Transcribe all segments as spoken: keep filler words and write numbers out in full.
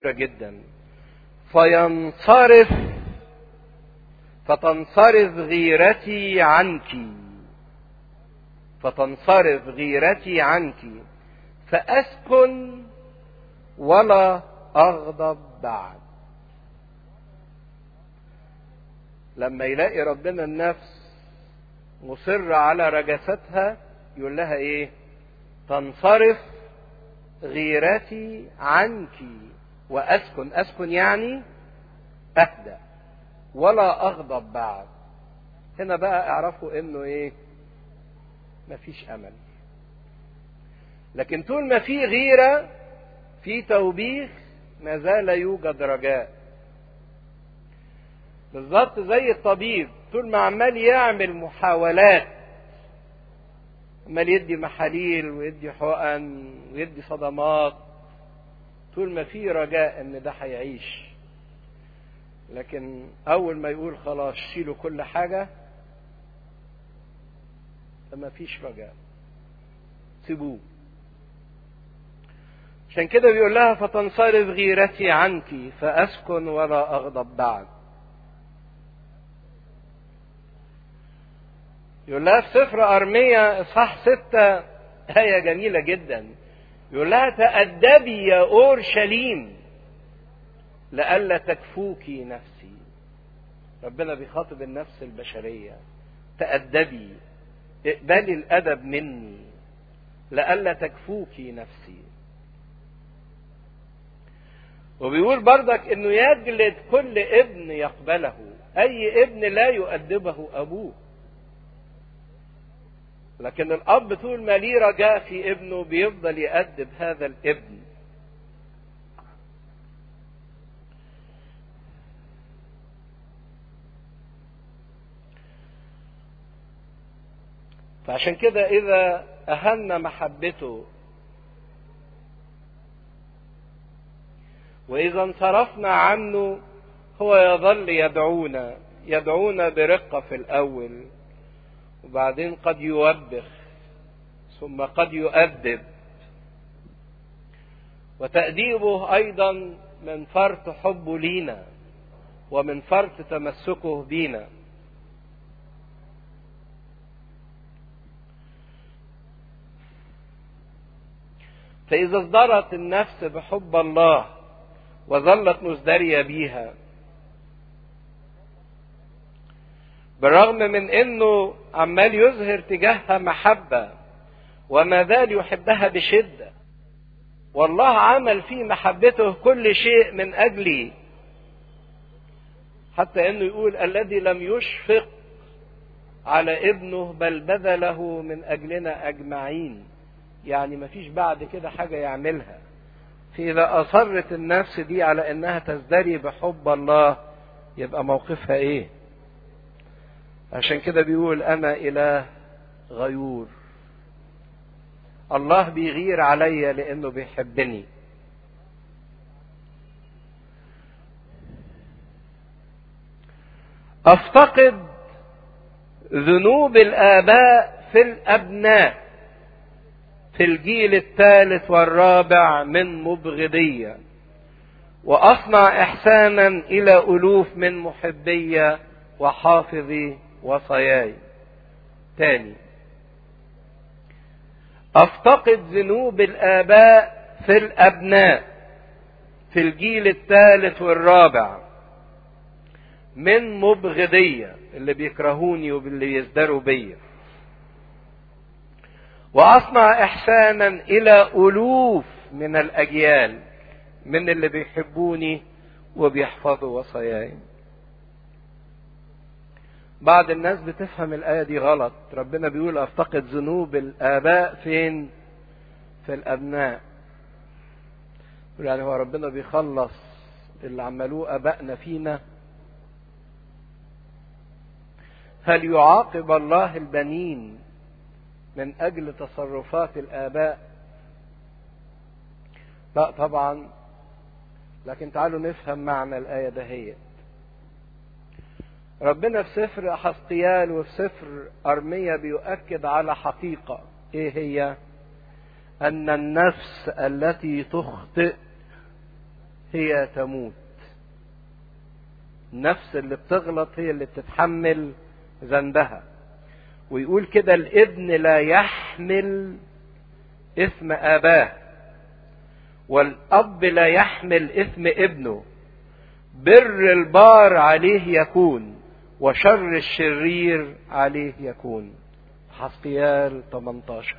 جدا. فينصرف فتنصرف غيرتي عنك فتنصرف غيرتي عنك فأسكن ولا أغضب بعد. لما يلاقي ربنا النفس مصرة على رجستها يقول لها ايه؟ تنصرف غيرتي عنك وأسكن. أسكن يعني أهدأ ولا أغضب بعد. هنا بقى اعرفوا انه ايه؟ مفيش امل. لكن طول ما في غيرة في توبيخ ما زال يوجد رجاء. بالظبط زي الطبيب طول ما عمال يعمل محاولات، عمال يدي محاليل ويدي حقن ويدي صدمات، طول ما في رجاء ان ده هيعيش. لكن اول ما يقول خلاص شيلوا كل حاجة فما فيش رجاء، سيبوه. عشان كده بيقول لها فتنصرف غيرتي عنك فأسكن ولا أغضب بعد. يقول لها في سفر أرميا إصحاح ستة آية جميلة جدا، يقول لها تأدبي يا أورشليم لئلا تكفوكي نفسي. ربنا بيخاطب النفس البشرية، تأدبي، اقبلي الأدب مني لئلا تكفوكي نفسي. وبيقول بردك انه يجلد كل ابن يقبله، اي ابن لا يؤدبه ابوه. لكن الاب طول ما ليه رجاء في ابنه بيفضل يؤدب هذا الابن. فعشان كده اذا اهنا محبته واذا انصرفنا عنه هو يظل يدعونا يدعونا برقة في الاول، وبعدين قد يوبخ ثم قد يؤدب. وتأديبه ايضا من فرط حبه لينا ومن فرط تمسكه بينا. فإذا ازدرت النفس بحب الله وظلت مزدرية بيها بالرغم من انه عمال يظهر تجاهها محبة وما زال يحبها بشدة، والله عمل في محبته كل شيء من اجلي، حتى انه يقول الذي لم يشفق على ابنه بل بذله من اجلنا اجمعين. يعني مفيش بعد كده حاجة يعملها. فإذا أصرت النفس دي على أنها تزدري بحب الله يبقى موقفها إيه؟ عشان كده بيقول أنا إله غيور. الله بيغير عليا لأنه بيحبني. أفتقد ذنوب الآباء في الأبناء في الجيل الثالث والرابع من مبغضية، وأصنع إحسانا إلى ألوف من محبية وحافظي وصاياي. تاني، أفتقد ذنوب الآباء في الأبناء في الجيل الثالث والرابع من مبغضية، اللي بيكرهوني واللي يزدروا بيا، وأصنع إحسانا إلى ألوف من الأجيال من اللي بيحبوني وبيحفظوا وصاياي. بعض الناس بتفهم الآية دي غلط. ربنا بيقول أفتقد ذنوب الآباء فين؟ في الأبناء. يعني هو ربنا بيخلص اللي عملوه آبائنا فينا؟ هل يعاقب الله البنين من أجل تصرفات الآباء؟ لا طبعا. لكن تعالوا نفهم معنى الآية دهيت. ربنا في سفر حزقيال وفي سفر أرميا بيؤكد على حقيقة. إيه هي؟ أن النفس التي تخطئ هي تموت. النفس اللي بتغلط هي اللي بتتحمل ذنبها. ويقول كده الابن لا يحمل إثم آباه، والأب لا يحمل إثم ابنه. بر البار عليه يكون، وشر الشرير عليه يكون. حزقيال ثمانية عشر.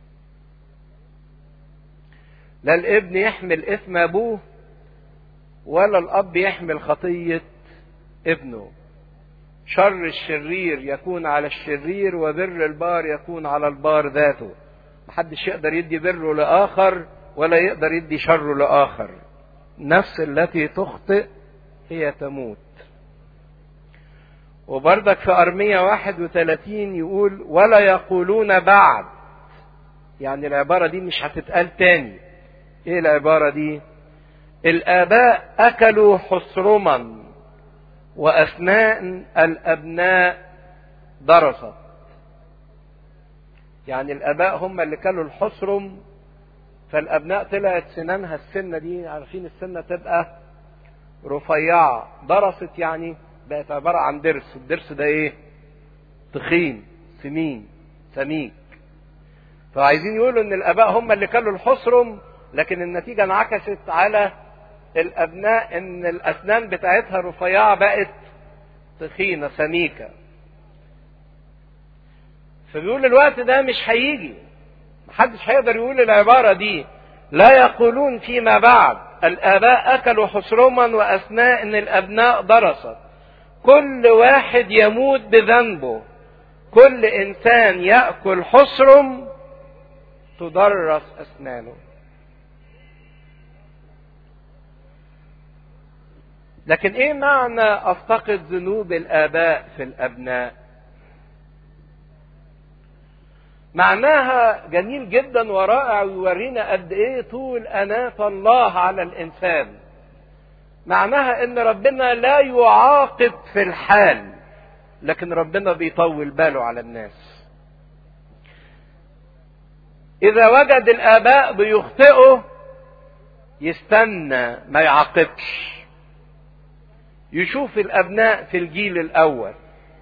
لا الابن يحمل إثم أبوه، ولا الأب يحمل خطية ابنه. شر الشرير يكون على الشرير، وبر البار يكون على البار ذاته. محدش يقدر يدي بره لآخر ولا يقدر يدي شره لآخر. النفس التي تخطئ هي تموت. وبرضك في أرمية واحد وثلاثين يقول ولا يقولون بعد. يعني العبارة دي مش هتتقال تاني. ايه العبارة دي؟ الآباء أكلوا حصرما، وأثناء الأبناء درست. يعني الآباء هم اللي كلوا الحصرم، فالأبناء طلعت سنانها السنة دي، عارفين السنة تبقى رفيعة. درست يعني بقت عبارة عن درس. الدرس ده ايه؟ تخين، سمين، سميك. فعايزين يقولوا ان الآباء هم اللي كلوا الحصرم، لكن النتيجة انعكست على الأبناء ان الأسنان بتاعتها رفيعة بقت تخينة سميكة. فبيقول الوقت ده مش هيجي، محدش هيقدر يقول العبارة دي. لا يقولون فيما بعد الآباء أكلوا حصرما وأثناء أن الأبناء درست. كل واحد يموت بذنبه، كل إنسان يأكل حصرم تدرس أسنانه. لكن إيه معنى أفتقد ذنوب الآباء في الأبناء؟ معناها جميل جدا ورائع، ويورينا قد ايه طول أناة الله على الإنسان. معناها ان ربنا لا يعاقب في الحال، لكن ربنا بيطول باله على الناس. إذا وجد الآباء بيخطئوا يستنى ما يعاقبش، يشوف الأبناء في الجيل الأول.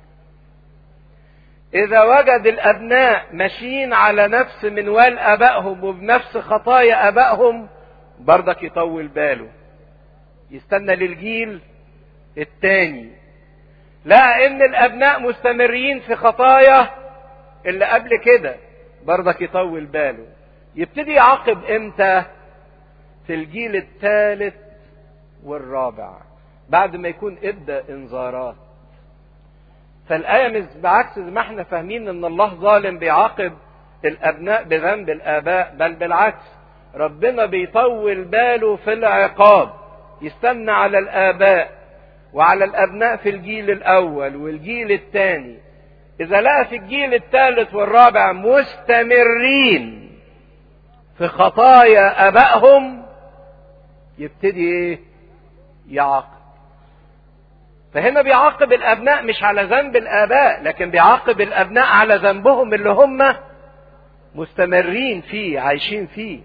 إذا وجد الأبناء ماشيين على نفس منوال آبائهم وبنفس خطايا آبائهم برضك يطول باله، يستنى للجيل الثاني. لا إن الأبناء مستمرين في خطايا اللي قبل كده برضك يطول باله. يبتدي يعاقب إمتى؟ في الجيل الثالث والرابع، بعد ما يكون ابدأ انذارات. فالآية مش بعكس زي ما احنا فاهمين ان الله ظالم بيعاقب الابناء بذنب الاباء، بل بالعكس ربنا بيطول باله في العقاب، يستنى على الاباء وعلى الابناء في الجيل الاول والجيل الثاني. اذا لقى في الجيل الثالث والرابع مستمرين في خطايا ابائهم يبتدي ايه؟ يعاقب. فهنا بيعاقب الابناء مش على ذنب الاباء، لكن بيعاقب الابناء على ذنبهم اللي هم مستمرين فيه، عايشين فيه.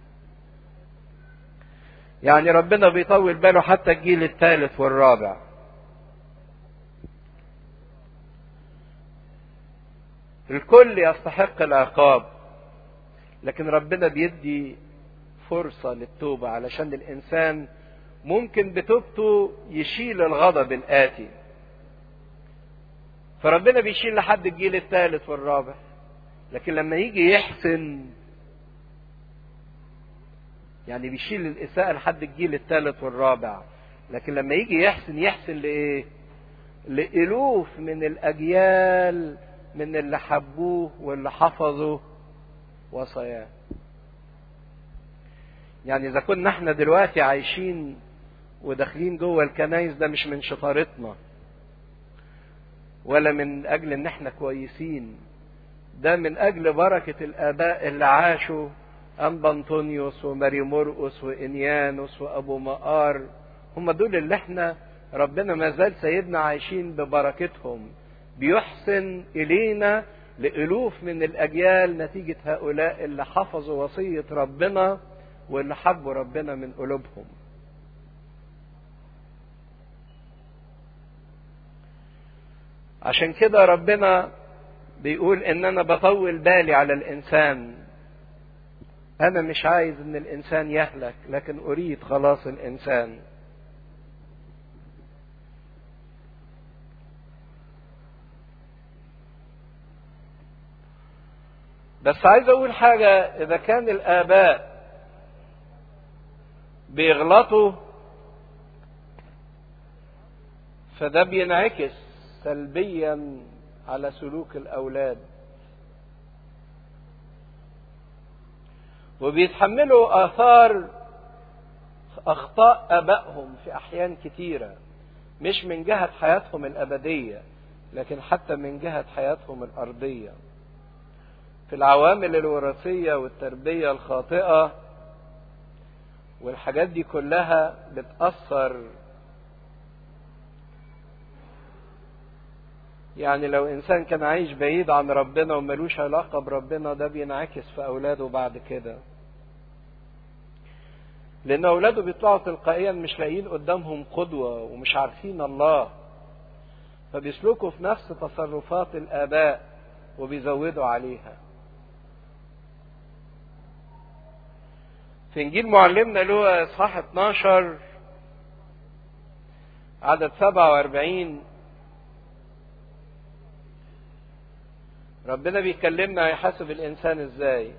يعني ربنا بيطول باله حتى الجيل الثالث والرابع. الكل يستحق العقاب، لكن ربنا بيدي فرصة للتوبة علشان الانسان ممكن بتوبته يشيل الغضب الآتي. فربنا بيشيل لحد الجيل الثالث والرابع، لكن لما يجي يحسن يعني بيشيل الإساءة لحد الجيل الثالث والرابع، لكن لما يجي يحسن يحسن لإيه؟ لألوف من الأجيال من اللي حبوه واللي حفظوا وصاياه. يعني إذا كنا احنا دلوقتي عايشين وداخلين جوه الكنايس، ده مش من شطارتنا ولا من اجل ان احنا كويسين، ده من اجل بركة الاباء اللي عاشوا، انبا انطونيوس وماري مرقس وانيانوس وابو مقار. هم دول اللي احنا ربنا ما زال سيدنا عايشين ببركتهم، بيحسن الينا لالوف من الاجيال نتيجة هؤلاء اللي حفظوا وصية ربنا واللي حبوا ربنا من قلوبهم. عشان كده ربنا بيقول ان انا بطول بالي على الانسان. انا مش عايز ان الانسان يهلك، لكن اريد خلاص الانسان. بس عايز اقول حاجة، اذا كان الاباء بيغلطوا فده بينعكس سلبيا على سلوك الاولاد، وبيتحملوا آثار أخطاء آبائهم في أحيان كتيرة، مش من جهة حياتهم الأبدية لكن حتى من جهة حياتهم الأرضية. في العوامل الوراثية والتربية الخاطئة والحاجات دي كلها بتأثر. يعني لو إنسان كان عايش بعيد عن ربنا وملوش علاقة بربنا، ده بينعكس في أولاده بعد كده، لأن أولاده بيطلعوا تلقائيا مش لاقيين قدامهم قدوة ومش عارفين الله، فبيسلكوا في نفس تصرفات الآباء وبيزودوا عليها. في إنجيل معلمنا لوقا إصحاح اتناشر عدد سبعة وأربعين ربنا بيكلمنا يحاسب الإنسان إزاي.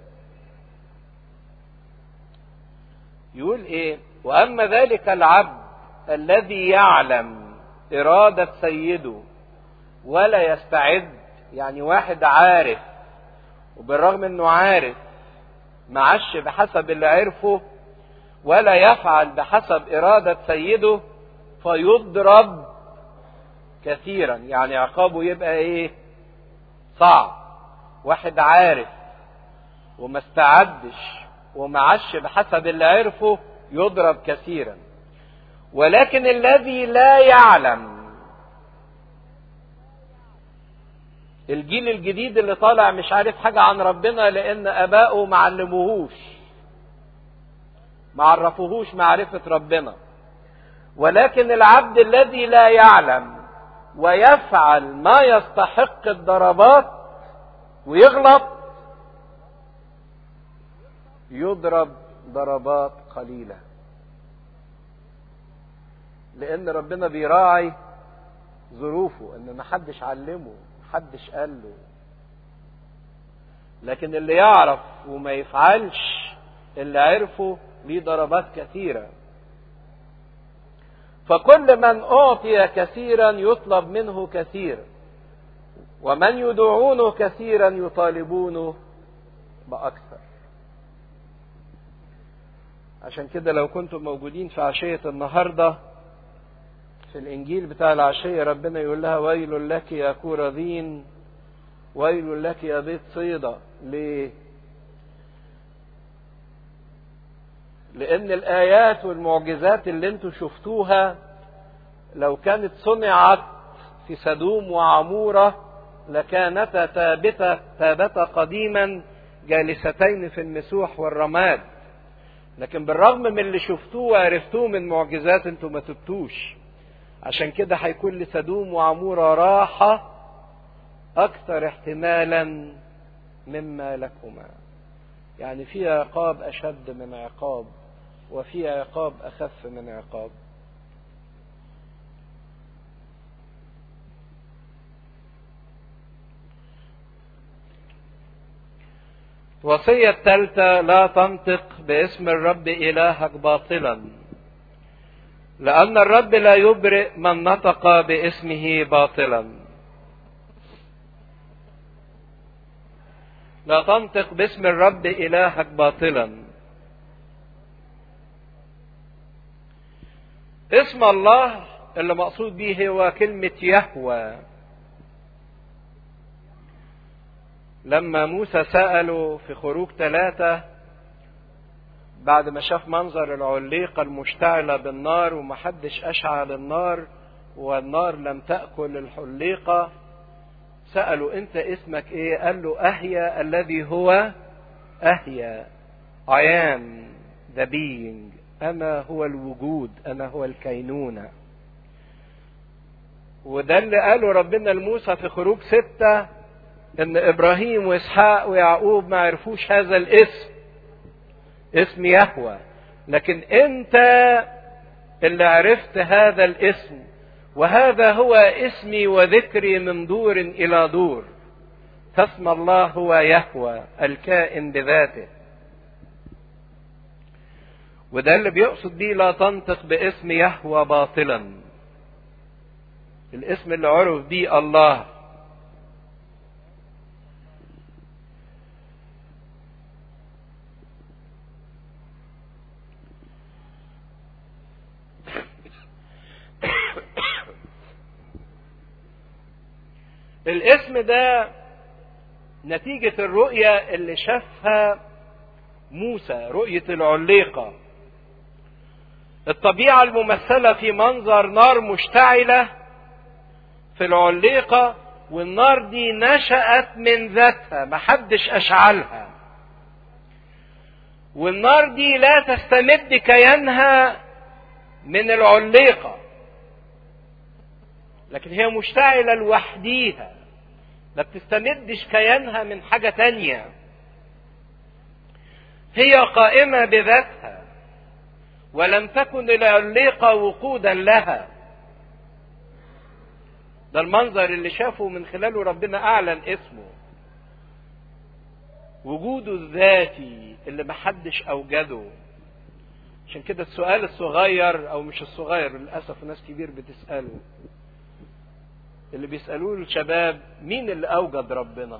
يقول إيه؟ وأما ذلك العبد الذي يعلم إرادة سيده ولا يستعد، يعني واحد عارف وبالرغم إنه عارف معش بحسب اللي عرفه ولا يفعل بحسب إرادة سيده، فيضرب كثيرا. يعني عقابه يبقى إيه؟ صعب. واحد عارف وما استعدش ومعش بحسب اللي عرفه يضرب كثيرا. ولكن الذي لا يعلم، الجيل الجديد اللي طالع مش عارف حاجة عن ربنا لأن آبائه ما علموهوش، ما عرفوهوش معرفة ربنا. ولكن العبد الذي لا يعلم ويفعل ما يستحق الضربات ويغلط يضرب ضربات قليلة، لأن ربنا بيراعي ظروفه، إن محدش علمه محدش قال له. لكن اللي يعرف وما يفعلش اللي عرفه ليه ضربات كثيرة. فكل من أعطي كثيرا يطلب منه كثير، ومن يدعونه كثيرا يطالبونه بأكثر. عشان كده لو كنتم موجودين في عشية النهاردة في الإنجيل بتاع العشية ربنا يقول لها ويل لك يا كورذين، ويل لك يا بيت صيدا. ليه؟ لأن الآيات والمعجزات اللي انتوا شفتوها لو كانت صنعت في سدوم وعمورة لكانتا ثابتة ثابتة قديما جالستين في المسوح والرماد. لكن بالرغم من اللي شفتوه وعرفتوه من معجزات انتوا ما تبتوش. عشان كده هيكون لسدوم وعمورة راحة أكثر احتمالا مما لكما. يعني في عقاب أشد من عقاب، وفي عقاب أخف من عقاب. الوصية الثالثة لا تنطق باسم الرب إلهك باطلا، لأن الرب لا يبرئ من نطق باسمه باطلا. لا تنطق باسم الرب إلهك باطلا. اسم الله اللي مقصود به هو كلمة يهوه. لما موسى سأله في خروج ثلاثة بعد ما شاف منظر العليقة المشتعلة بالنار ومحدش أشعل النار والنار لم تأكل الحليقة، سأله أنت اسمك إيه؟ قال له أهيا الذي هو أهيا. I am the being. أنا هو الوجود، أنا هو الكينونة. وده اللي قاله ربنا لموسى في خروج ستة، ان ابراهيم واسحاق ويعقوب ما عرفوش هذا الاسم، اسم يهوه، لكن انت اللي عرفت هذا الاسم، وهذا هو اسمي وذكري من دور الى دور، فاسم الله هو يهوه الكائن بذاته. وده اللي بيقصد بيه لا تنطق باسم يهوه باطلا، الاسم اللي عرف بيه الله. الاسم ده نتيجة الرؤية اللي شافها موسى، رؤية العليقة، الطبيعة الممثلة في منظر نار مشتعلة في العليقة، والنار دي نشأت من ذاتها، محدش أشعلها، والنار دي لا تستمد كيانها من العليقة، لكن هي مشتعلة لوحديها، ما بتستمدش كيانها من حاجة تانية، هي قائمة بذاتها، ولم تكن العليقة وقودا لها. ده المنظر اللي شافه من خلاله ربنا أعلن اسمه، وجوده الذاتي اللي محدش أوجده. عشان كده السؤال الصغير، أو مش الصغير للأسف ناس كبير بتسأله، اللي بيسألوه الشباب، مين اللي أوجد ربنا؟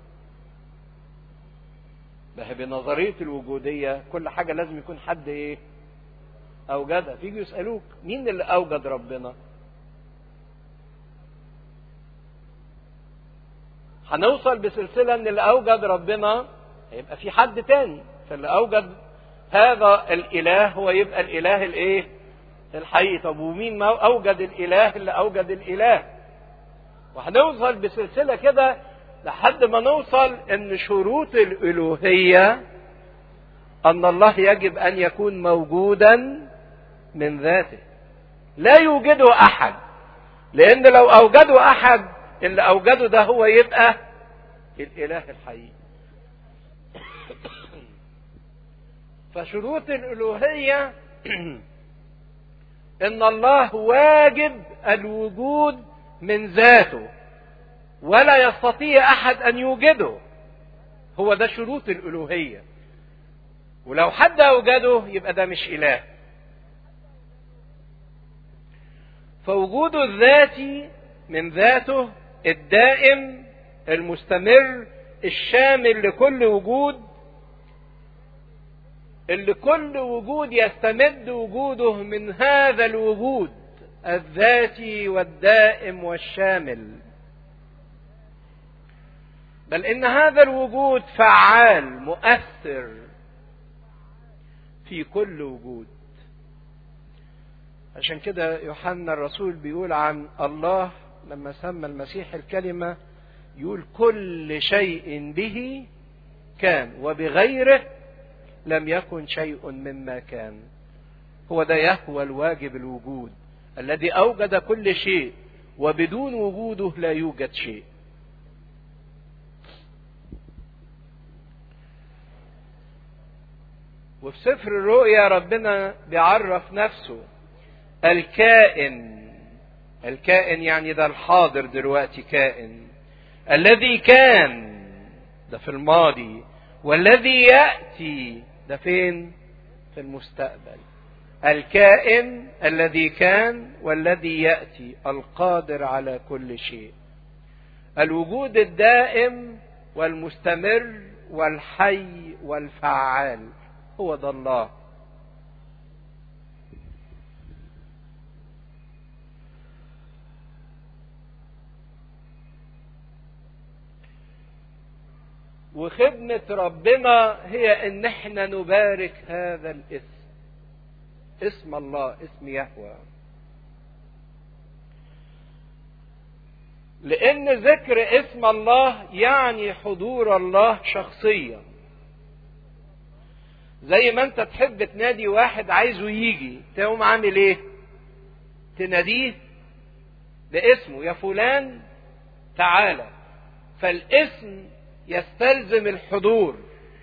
ده بنظرية الوجودية كل حاجة لازم يكون حد إيه؟ أوجدها. فيجوا يسألوك مين اللي أوجد ربنا؟ هنوصل بسلسلة ان اللي اوجد ربنا هيبقى في حد تاني، فاللي اوجد هذا الاله هو يبقى الاله الايه؟ الحقيقي. طب ومين ما اوجد الاله اللي اوجد الاله؟ وهنوصل بسلسلة كده لحد ما نوصل ان شروط الالوهية ان الله يجب ان يكون موجودا من ذاته، لا يوجده احد، لان لو اوجده احد اللي اوجده ده هو يبقى الاله الحقيقي. فشروط الالوهية ان الله واجب الوجود من ذاته، ولا يستطيع احد ان يوجده، هو ده شروط الالوهية. ولو حد اوجده يبقى ده مش اله. فوجوده الذاتي من ذاته الدائم المستمر الشامل لكل وجود، اللي كل وجود يستمد وجوده من هذا الوجود الذاتي والدائم والشامل، بل ان هذا الوجود فعال مؤثر في كل وجود. عشان كده يوحنا الرسول بيقول عن الله لما سمى المسيح الكلمة، يقول كل شيء به كان وبغيره لم يكن شيء مما كان. هو ده يهوى الواجب الوجود الذي أوجد كل شيء، وبدون وجوده لا يوجد شيء. وفي سفر الرؤيا ربنا بيعرف نفسه الكائن. الكائن يعني ده الحاضر دلوقتي كائن، الذي كان ده في الماضي، والذي يأتي ده فين؟ في المستقبل. الكائن الذي كان والذي يأتي، القادر على كل شيء، الوجود الدائم والمستمر والحي والفعال، هو ده الله. وخدمة ربنا هي ان احنا نبارك هذا الاسم، اسم الله، اسم يهوه، لان ذكر اسم الله يعني حضور الله شخصيا. زي ما انت تحب تنادي واحد عايزه يجي، تقوم عامل ايه؟ تناديه باسمه، يا فلان تعالى. فالاسم يستلزم الحضور،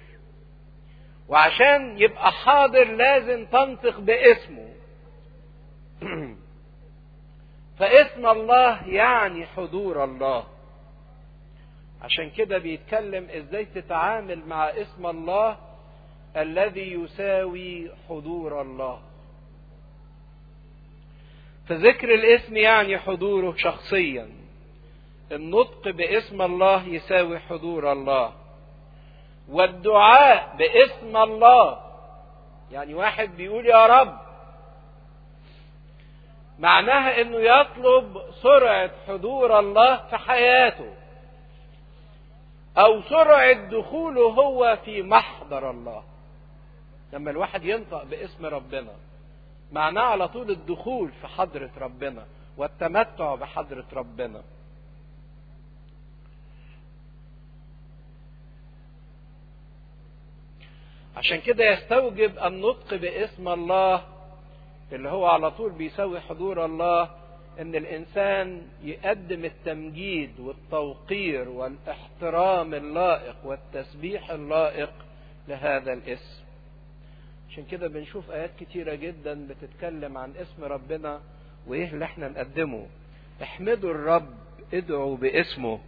وعشان يبقى حاضر لازم تنطق باسمه. فاسم الله يعني حضور الله. عشان كده بيتكلم ازاي تتعامل مع اسم الله الذي يساوي حضور الله. فذكر الاسم يعني حضوره شخصيا. النطق باسم الله يساوي حضور الله. والدعاء باسم الله يعني واحد بيقول يا رب، معناها انه يطلب سرعة حضور الله في حياته، او سرعة دخوله هو في محضر الله. لما الواحد ينطق باسم ربنا معناه على طول الدخول في حضرة ربنا والتمتع بحضرة ربنا. عشان كده يستوجب النطق باسم الله اللي هو على طول بيساوي حضور الله، ان الانسان يقدم التمجيد والتوقير والاحترام اللائق والتسبيح اللائق لهذا الاسم. عشان كده بنشوف ايات كتيرة جدا بتتكلم عن اسم ربنا وايه اللي احنا نقدمه. احمدوا الرب، ادعوا باسمه،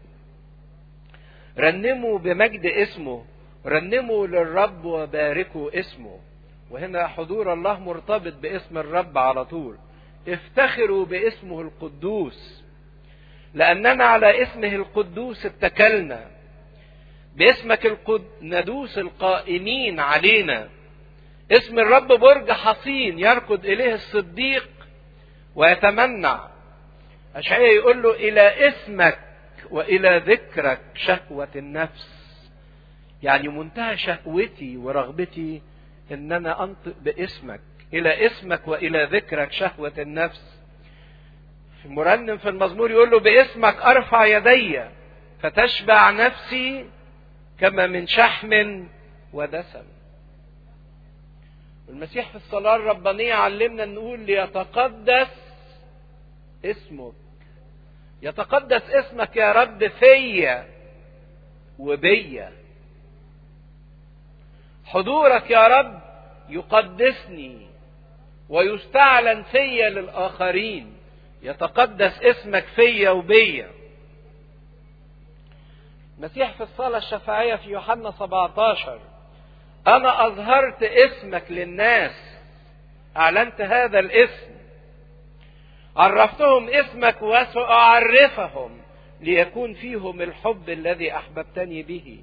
رنموا بمجد اسمه، رنموا للرب وباركوا اسمه. وهنا حضور الله مرتبط باسم الرب على طول. افتخروا باسمه القدوس، لأننا على اسمه القدوس اتكلنا. باسمك القد ندوس القائمين علينا. اسم الرب برج حصين يركض إليه الصديق ويتمنع. أشعياء يقول له إلى اسمك وإلى ذكرك شهوة النفس. يعني منتهى شهوتي ورغبتي ان انا انطق باسمك. الى اسمك والى ذكرك شهوة النفس. في مرنم في المزمور يقول له باسمك ارفع يدي فتشبع نفسي كما من شحم ودسم. المسيح في الصلاة الربانية علمنا نقول ليتقدس اسمك. يتقدس اسمك يا رب فيا وبيا. حضورك يا رب يقدسني ويستعلن فيا للآخرين. يتقدس اسمك فيا وبيا. المسيح في الصلاة الشفاعية في يوحنا سبعة عشر أنا أظهرت اسمك للناس، أعلنت هذا الاسم، عرفتهم اسمك وسأعرفهم ليكون فيهم الحب الذي أحببتني به.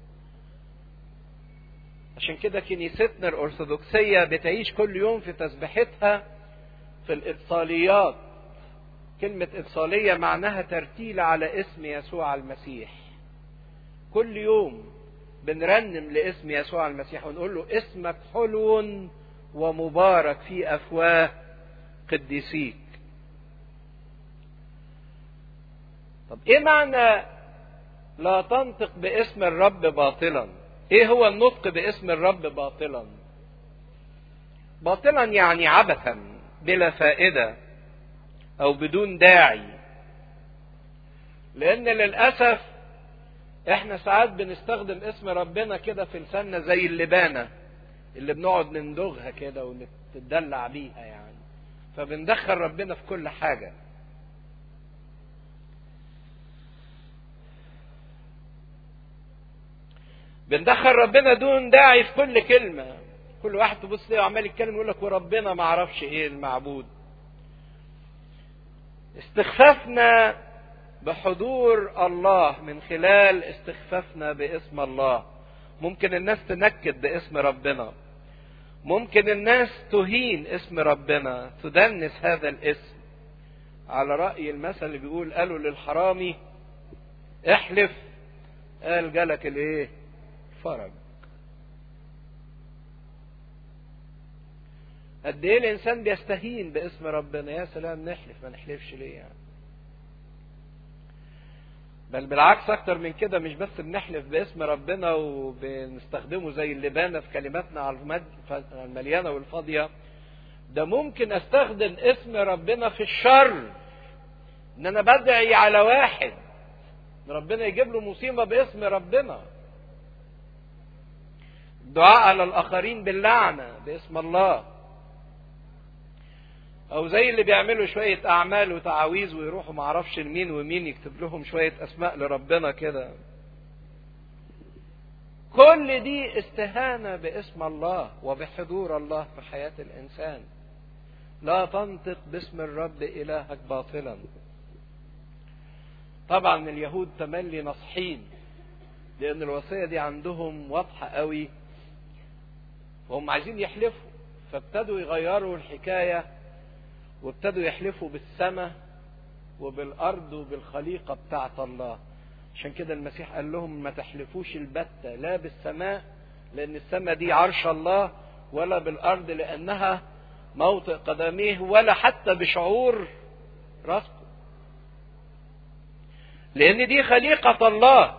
عشان كده كنيستنا الأرثوذكسية بتعيش كل يوم في تسبيحتها في الإبصاليات. كلمة إبصالية معناها ترتيل على اسم يسوع المسيح. كل يوم بنرنم لاسم يسوع المسيح ونقول له اسمك حلو ومبارك في أفواه قديسيك. طب إيه معنى لا تنطق باسم الرب باطلا؟ ايه هو النطق باسم الرب باطلا؟ باطلا يعني عبثا بلا فائدة او بدون داعي. لان للأسف احنا ساعات بنستخدم اسم ربنا كده في لساننا زي اللبانة اللي بنقعد نندغها كده ونتدلع بيها يعني. فبندخل ربنا في كل حاجة. بندخل ربنا دون داعي في كل كلمة. كل واحد تبص ليه وعمال يتكلم يقول لك وربنا ما اعرفش ايه المعبود. استخفافنا بحضور الله من خلال استخفافنا باسم الله. ممكن الناس تنكد باسم ربنا، ممكن الناس تهين اسم ربنا، تدنس هذا الاسم. على رأي المثل اللي بيقول قالوا للحرامي احلف، قال جالك الايه؟ فرج. قد ايه الانسان بيستهين باسم ربنا. يا سلام، نحلف ما نحلفش ليه يعني؟ بل بالعكس اكتر من كده، مش بس بنحلف باسم ربنا وبنستخدمه زي اللبانة في كلماتنا على المليانة والفاضية، ده ممكن استخدم اسم ربنا في الشر. ان انا بدعي على واحد ربنا يجيب له مصيبة باسم ربنا. الدعاء على الاخرين باللعنة باسم الله، او زي اللي بيعملوا شوية اعمال وتعاويذ ويروحوا معرفش لمين ومين يكتب لهم شوية اسماء لربنا كده. كل دي استهانة باسم الله وبحضور الله في حياة الانسان. لا تنطق باسم الرب الهك باطلا. طبعا اليهود تملي نصحين، لان الوصية دي عندهم واضحة قوي وهم عايزين يحلفوا، فابتدوا يغيروا الحكاية وابتدوا يحلفوا بالسماء وبالارض وبالخليقة بتاعت الله. عشان كده المسيح قال لهم ما تحلفوش البتة، لا بالسماء لان السماء دي عرش الله، ولا بالارض لانها موطئ قدميه، ولا حتى بشعور راسكم، لان دي خليقة الله.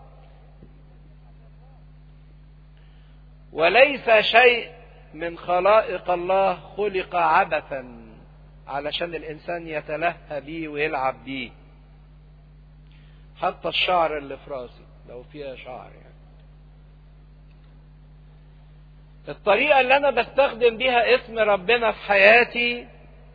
وليس شيء من خلائق الله خلق عبثا علشان الانسان يتلهى بيه ويلعب بيه. حتى الشعر اللي في راسي لو فيها شعر يعني. الطريقة اللي انا بستخدم بيها اسم ربنا في حياتي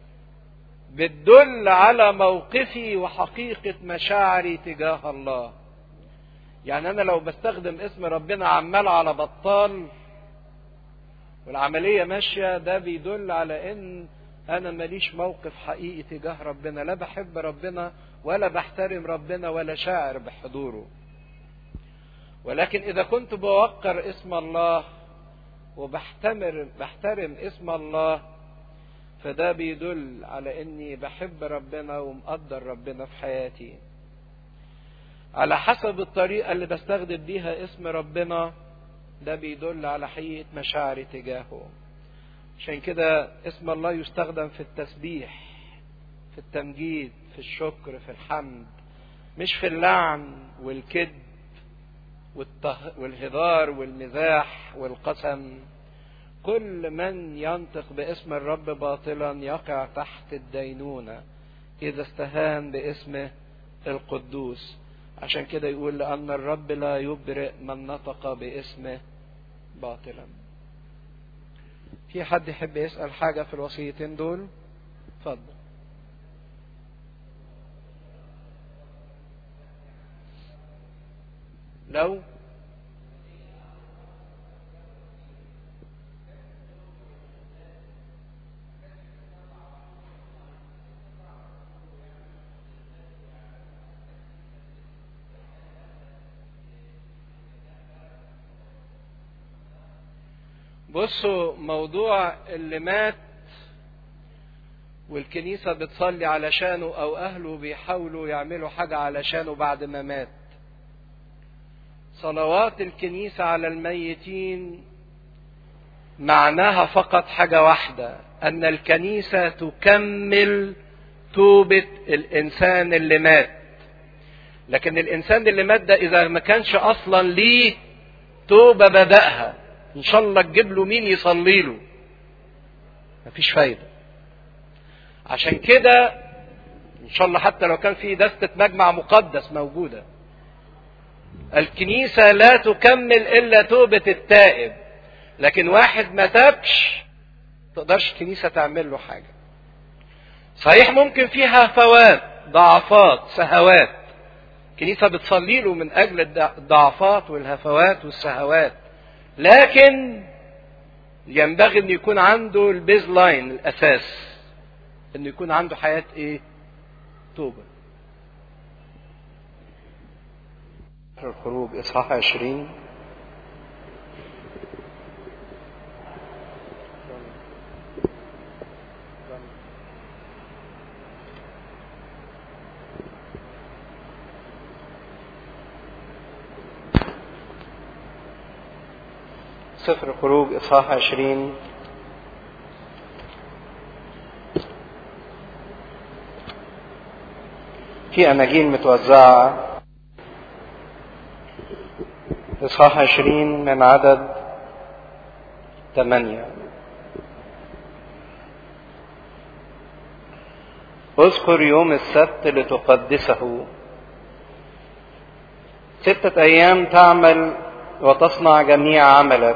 بتدل على موقفي وحقيقة مشاعري تجاه الله. يعني انا لو بستخدم اسم ربنا عمال على بطال والعملية ماشية، ده بيدل على ان انا ماليش موقف حقيقي تجاه ربنا، لا بحب ربنا ولا بحترم ربنا ولا شاعر بحضوره. ولكن اذا كنت بوقر اسم الله وبحتمر بحترم اسم الله، فده بيدل على اني بحب ربنا ومقدر ربنا في حياتي. على حسب الطريقة اللي بستخدم بيها اسم ربنا، ده بيدل على حقيقة مشاعري تجاهه. عشان كده اسم الله يستخدم في التسبيح، في التمجيد، في الشكر، في الحمد، مش في اللعن والكذب والهزار والمزاح والقسم. كل من ينطق باسم الرب باطلا يقع تحت الدينونة إذا استهان باسمه القدوس. عشان كده يقول لأن الرب لا يبرئ من نطق باسمه باطلا. في حد يحب يسأل حاجة في الوصيتين دول؟ اتفضل. لو بصوا، موضوع اللي مات والكنيسة بتصلي علشانه او اهله بيحاولوا يعملوا حاجة علشانه بعد ما مات، صلوات الكنيسة على الميتين معناها فقط حاجة واحدة، ان الكنيسة تكمل توبة الانسان اللي مات. لكن الانسان اللي مات ده اذا ما كانش اصلا ليه توبة بدأها، ان شاء الله تجيب له مين يصلي له، مفيش فايدة. عشان كده ان شاء الله حتى لو كان في دستة مجمع مقدس موجودة، الكنيسة لا تكمل الا توبة التائب. لكن واحد ما تابش تقدرش الكنيسة تعمل له حاجة. صحيح ممكن فيها هفوات، ضعفات، سهوات، الكنيسة بتصلي له من اجل الضعفات والهفوات والسهوات، لكن ينبغي ان يكون عنده البيز لاين، الاساس، ان يكون عنده حياة ايه؟ توبة. الخروج اصحاح عشرين. سفر الخروج اصحاح عشرين. في اناجيل متوزعة. اصحاح عشرين من عدد ثمانية. اذكر يوم السبت لتقدسه. ستة أيام تعمل وتصنع جميع عملك،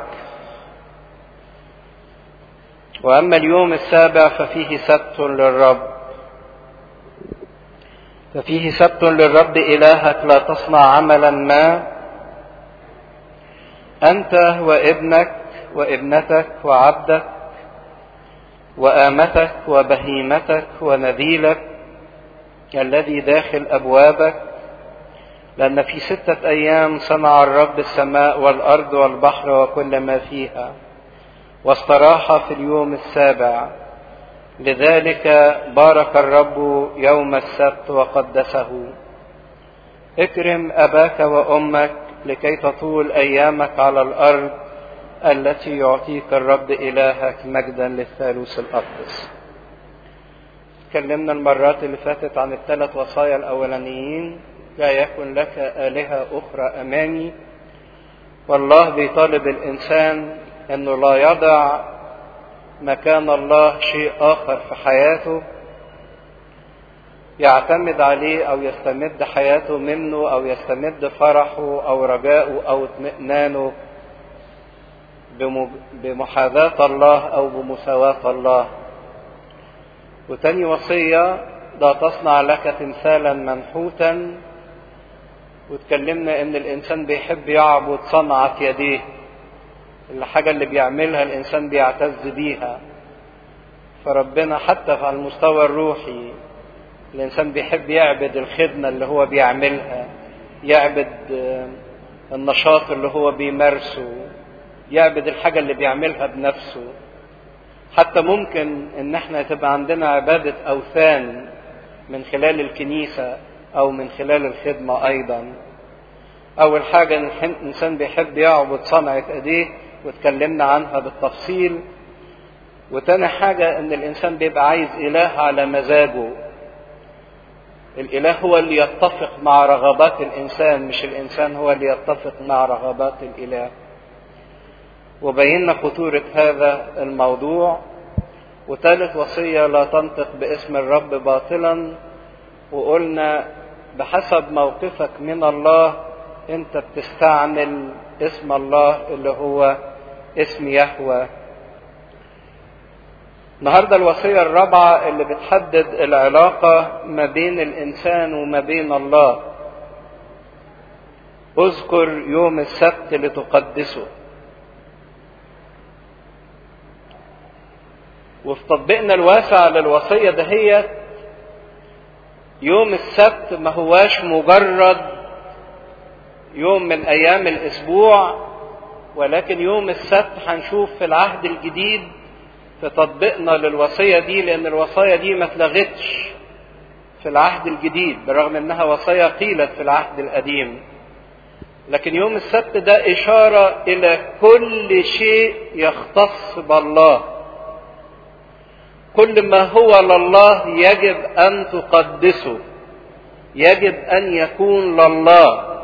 وأما اليوم السابع ففيه سبت للرب، ففيه سبت للرب إلهك، لا تصنع عملا ما أنت وابنك وابنتك وعبدك وآمتك وبهيمتك ونذيلك الذي داخل أبوابك، لأن في ستة أيام صنع الرب السماء والأرض والبحر وكل ما فيها، واستراح في اليوم السابع. لذلك بارك الرب يوم السبت وقدسه. اكرم أباك وأمك لكي تطول أيامك على الأرض التي يعطيك الرب إلهك، مجدا للثالوث الأقدس. تكلمنا المرات اللي فاتت عن الثلاث وصايا الأولانيين: لا يكن لك آلهة أخرى أمامي. والله بيطالب الإنسان أنه لا يضع مكان الله شيء آخر في حياته يعتمد عليه أو يستمد حياته منه أو يستمد فرحه أو رجاءه أو اطمئنانه بمحاذاة الله أو بمساواة الله. وتاني وصية: لا تصنع لك تمثالا منحوتا. وتكلمنا ان الانسان بيحب يعبد صنعة يديه، الحاجة اللي بيعملها الانسان بيعتز بيها. فربنا حتى على المستوى الروحي الانسان بيحب يعبد الخدمة اللي هو بيعملها، يعبد النشاط اللي هو بيمارسه، يعبد الحاجة اللي بيعملها بنفسه. حتى ممكن ان احنا تبقى عندنا عبادة اوثان من خلال الكنيسة او من خلال الخدمة ايضا. اول حاجة ان الانسان بيحب يعبد صنعة ايديه واتكلمنا عنها بالتفصيل. وتاني حاجة ان الانسان بيبقى عايز اله على مزاجه. الاله هو اللي يتفق مع رغبات الانسان، مش الانسان هو اللي يتفق مع رغبات الاله. وبينا خطورة هذا الموضوع. وثالث وصية: لا تنطق باسم الرب باطلا. وقلنا بحسب موقفك من الله انت بتستعمل اسم الله اللي هو اسم يهوه. النهاردة الوصية الرابعة اللي بتحدد العلاقة ما بين الإنسان وما بين الله: اذكر يوم السبت لتقدسه. وفي تطبيقنا الواسع للوصية دهيت، يوم السبت ما هواش مجرد يوم من أيام الأسبوع، ولكن يوم السبت هنشوف في العهد الجديد في تطبيقنا للوصية دي، لأن الوصية دي ما اتلغتش في العهد الجديد بالرغم أنها وصية قيلت في العهد القديم. لكن يوم السبت ده إشارة إلى كل شيء يختص بالله. كل ما هو لله يجب أن تقدسه، يجب أن يكون لله.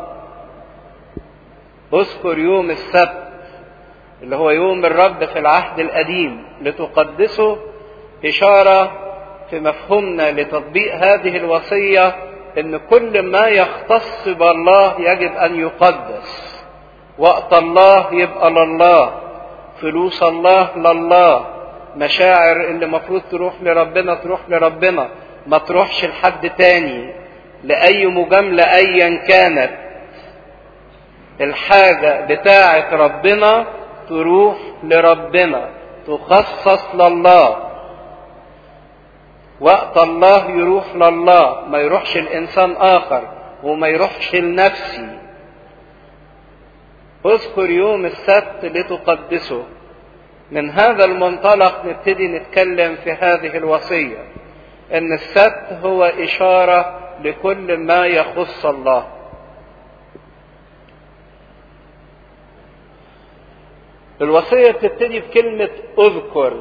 اذكر يوم السبت اللي هو يوم الرب في العهد القديم لتقدسه، إشارة في مفهومنا لتطبيق هذه الوصية إن كل ما يختص بالله يجب أن يقدس. وقت الله يبقى لله، فلوس الله لله، مشاعر اللي مفروض تروح لربنا تروح لربنا، ما تروحش لحد تاني لأي مجاملة أيا كانت. الحاجة بتاعة ربنا تروح لربنا، تخصص لله. وقت الله يروح لله، ما يروحش الإنسان آخر وما يروحش لنفسي. اذكر يوم السبت لتقدسه. من هذا المنطلق نبتدي نتكلم في هذه الوصية، ان السبت هو إشارة لكل ما يخص الله. الوصية بتبتدي بكلمة اذكر،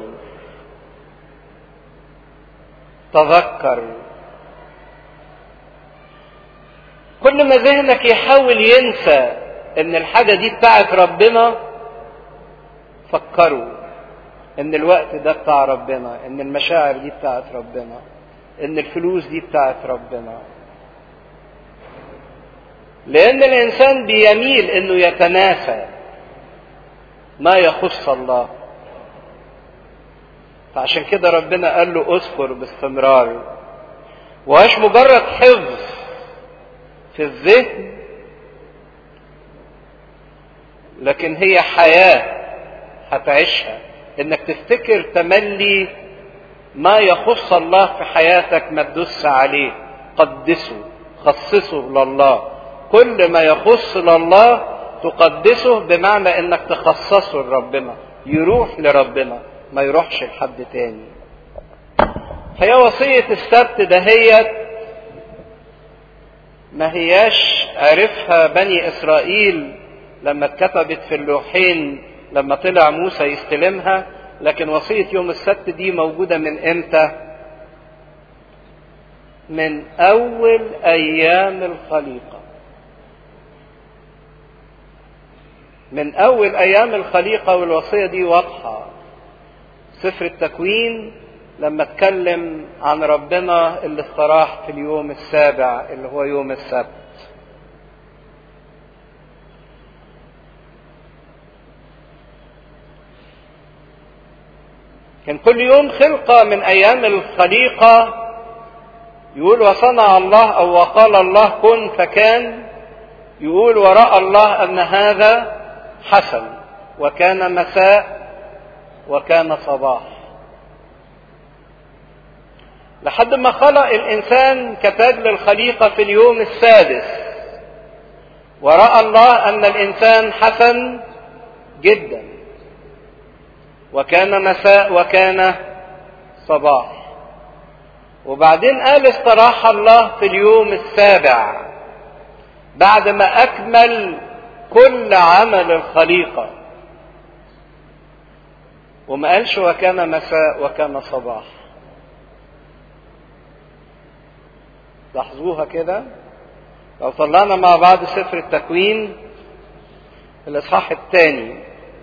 تذكر. كل ما ذهنك يحاول ينسى ان الحاجة دي بتاعت ربنا، فكروا ان الوقت ده بتاع ربنا، ان المشاعر دي بتاعت ربنا. ان الفلوس دي بتاعت ربنا. لان الانسان بيميل انه يتناسى ما يخص الله. فعشان كده ربنا قال له اذكر باستمرار، ومش مجرد حفظ في الذهن، لكن هي حياة هتعيشها، انك تفتكر تملي ما يخص الله في حياتك، ما تدوس عليه، قدسه، خصصه لله. كل ما يخص لله تقدسه، بمعنى انك تخصصه لربنا، يروح لربنا ما يروحش لحد تاني. هي وصية السبت دهيت ما هياش عرفها بني اسرائيل لما اتكتبت في اللوحين لما طلع موسى يستلمها، لكن وصية يوم السبت دي موجودة من امتى؟ من اول ايام الخليقة. من اول ايام الخليقة، والوصية دي واضحة. سفر التكوين لما اتكلم عن ربنا اللي استراح في اليوم السابع اللي هو يوم السبت. كان كل يوم خلقة من ايام الخليقة يقول وصنع الله، او وقال الله كن فكان. يقول ورأى الله ان هذا حسن، وكان مساء وكان صباح. لحد ما خلق الانسان كتاج للخليقة في اليوم السادس، ورأى الله ان الانسان حسن جدا، وكان مساء وكان صباح. وبعدين قال استراح الله في اليوم السابع بعد ما اكمل كل عمل الخليقة، وما قالش وكان مساء وكان صباح. لاحظوها كده. لو طلعنا مع بعض سفر التكوين الاصحاح الثاني،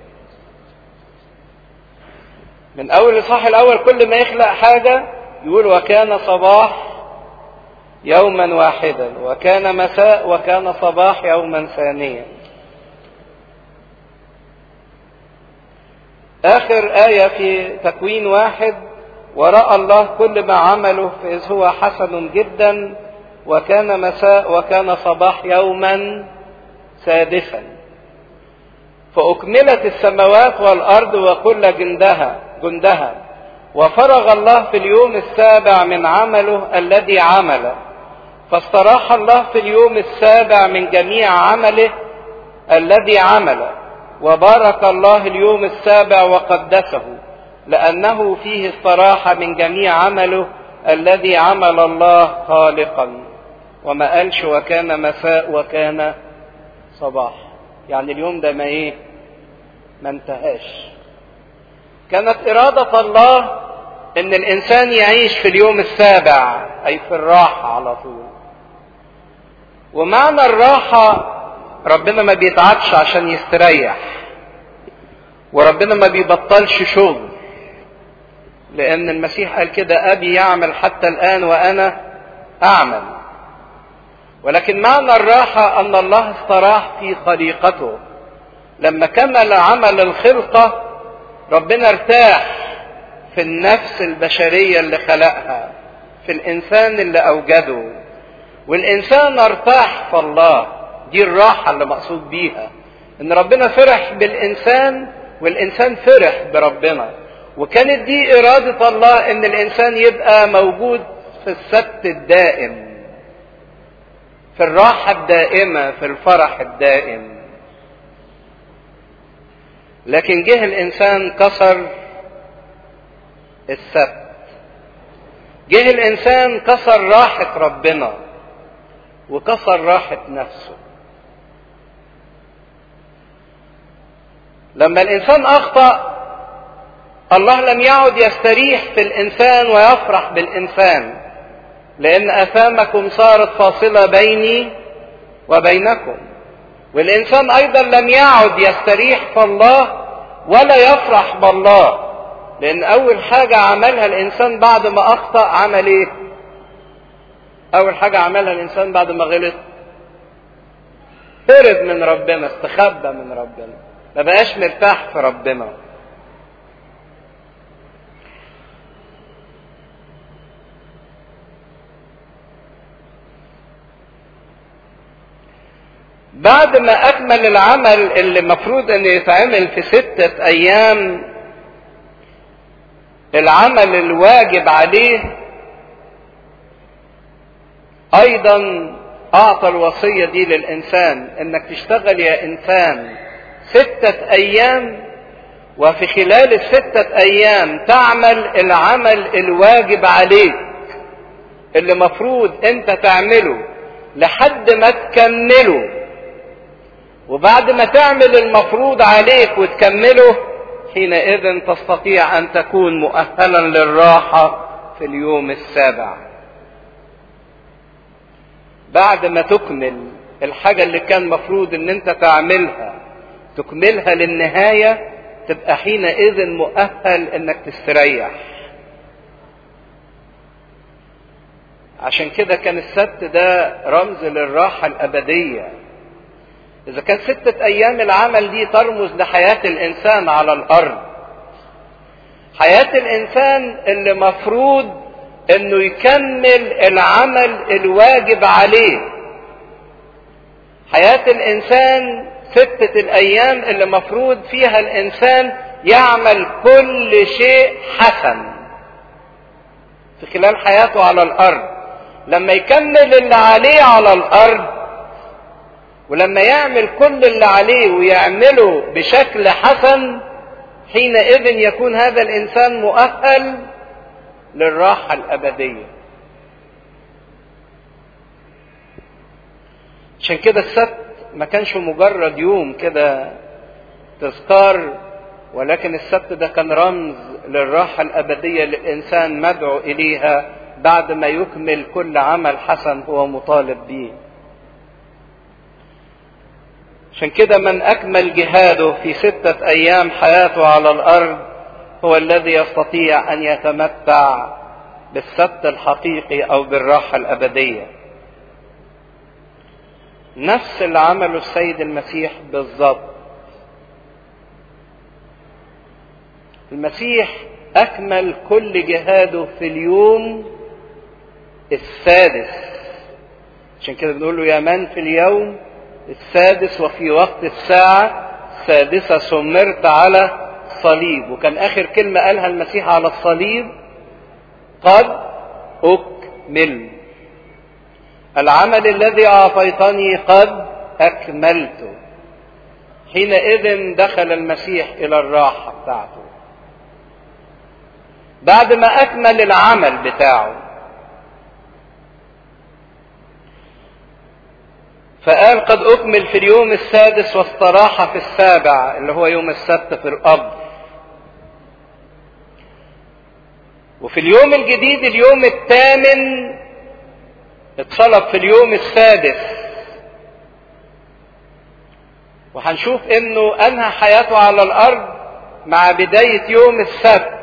من اول الاصحاح الاول كل ما يخلق حاجة يقول وكان صباح يوما واحدا، وكان مساء وكان صباح يوما ثانيا. اخر آية في تكوين واحد ورأى الله كل ما عمله فإذ هو حسن جدا، وكان مساء وكان صباح يوما سادسا. فأكملت السماوات والأرض وكل جندها جندها وفرغ الله في اليوم السابع من عمله الذي عمله، فاستراح الله في اليوم السابع من جميع عمله الذي عمله، وبارك الله اليوم السابع وقدسه، لأنه فيه استراح من جميع عمله الذي عمل الله خالقا. وما قالش وكان مساء وكان صباح، يعني اليوم ده ما ايه ما انتهاش. كانت إرادة الله ان الانسان يعيش في اليوم السابع، اي في الراحة على طول. ومعنى الراحة ربنا ما بيتعبش عشان يستريح، وربنا ما بيبطلش شغل، لان المسيح قال كده ابي يعمل حتى الان وانا اعمل. ولكن معنى الراحة ان الله استراح في خليقته. لما كمل عمل الخلقة ربنا ارتاح في النفس البشرية اللي خلقها، في الانسان اللي اوجده، والانسان ارتاح في الله. دي الراحة اللي مقصود بيها، ان ربنا فرح بالانسان والانسان فرح بربنا. وكانت دي ارادة الله ان الانسان يبقى موجود في السبت الدائم، في الراحة الدائمة، في الفرح الدائم. لكن جه الانسان كسر السبت، جه الانسان كسر راحة ربنا وكسر راحة نفسه. لما الانسان اخطأ الله لم يعد يستريح في الانسان ويفرح بالانسان، لان اثامكم صارت فاصلة بيني وبينكم. والانسان ايضا لم يعد يستريح في الله ولا يفرح بالله، لان اول حاجة عملها الانسان بعد ما اخطأ عمل ايه؟ اول حاجة عملها الانسان بعد ما غلط هرب من ربنا، استخبى من ربنا، ما بقاش مرتاح في ربنا. بعد ما اكمل العمل اللي مفروض انه يتعمل في ستة ايام، العمل الواجب عليه، ايضا اعطى الوصية دي للانسان، انك تشتغل يا انسان ستة ايام، وفي خلال الستة ايام تعمل العمل الواجب عليك اللي مفروض انت تعمله لحد ما تكمله. وبعد ما تعمل المفروض عليك وتكمله، حينئذ تستطيع ان تكون مؤهلا للراحة في اليوم السابع. بعد ما تكمل الحاجة اللي كان مفروض ان انت تعملها، تكملها للنهاية، تبقى حينئذ مؤهل انك تستريح. عشان كده كان السبت ده رمز للراحة الابدية. اذا كان ستة ايام العمل دي ترمز لحياة الانسان على الارض، حياة الانسان اللي مفروض انه يكمل العمل الواجب عليه، حياة الانسان ستة الايام اللي مفروض فيها الانسان يعمل كل شيء حسن في خلال حياته على الارض. لما يكمل اللي عليه على الارض، ولما يعمل كل اللي عليه ويعمله بشكل حسن، حينئذ يكون هذا الانسان مؤهل للراحة الابدية. عشان كده السبت ما كانش مجرد يوم كده تذكار، ولكن السبت ده كان رمز للراحة الابدية اللي الانسان مدعو اليها بعد ما يكمل كل عمل حسن هو مطالب به. عشان كده من اكمل جهاده في ستة ايام حياته على الارض هو الذي يستطيع ان يتمتع بالسبت الحقيقي او بالراحة الابدية. نفس اللي عمله السيد المسيح بالضبط. المسيح اكمل كل جهاده في اليوم السادس. عشان كده بنقول له يا من في اليوم السادس وفي وقت الساعة السادسة سمرت على الصليب. وكان اخر كلمة قالها المسيح على الصليب قد اكمل، العمل الذي اعطيتني قد اكملته. حينئذ دخل المسيح الى الراحة بتاعته بعد ما اكمل العمل بتاعه. فقال قد اكمل في اليوم السادس واستراح في السابع اللي هو يوم السبت في القبر. وفي اليوم الجديد اليوم الثامن اتصلب في اليوم السادس. وهنشوف انه انهى حياته على الارض مع بداية يوم السبت.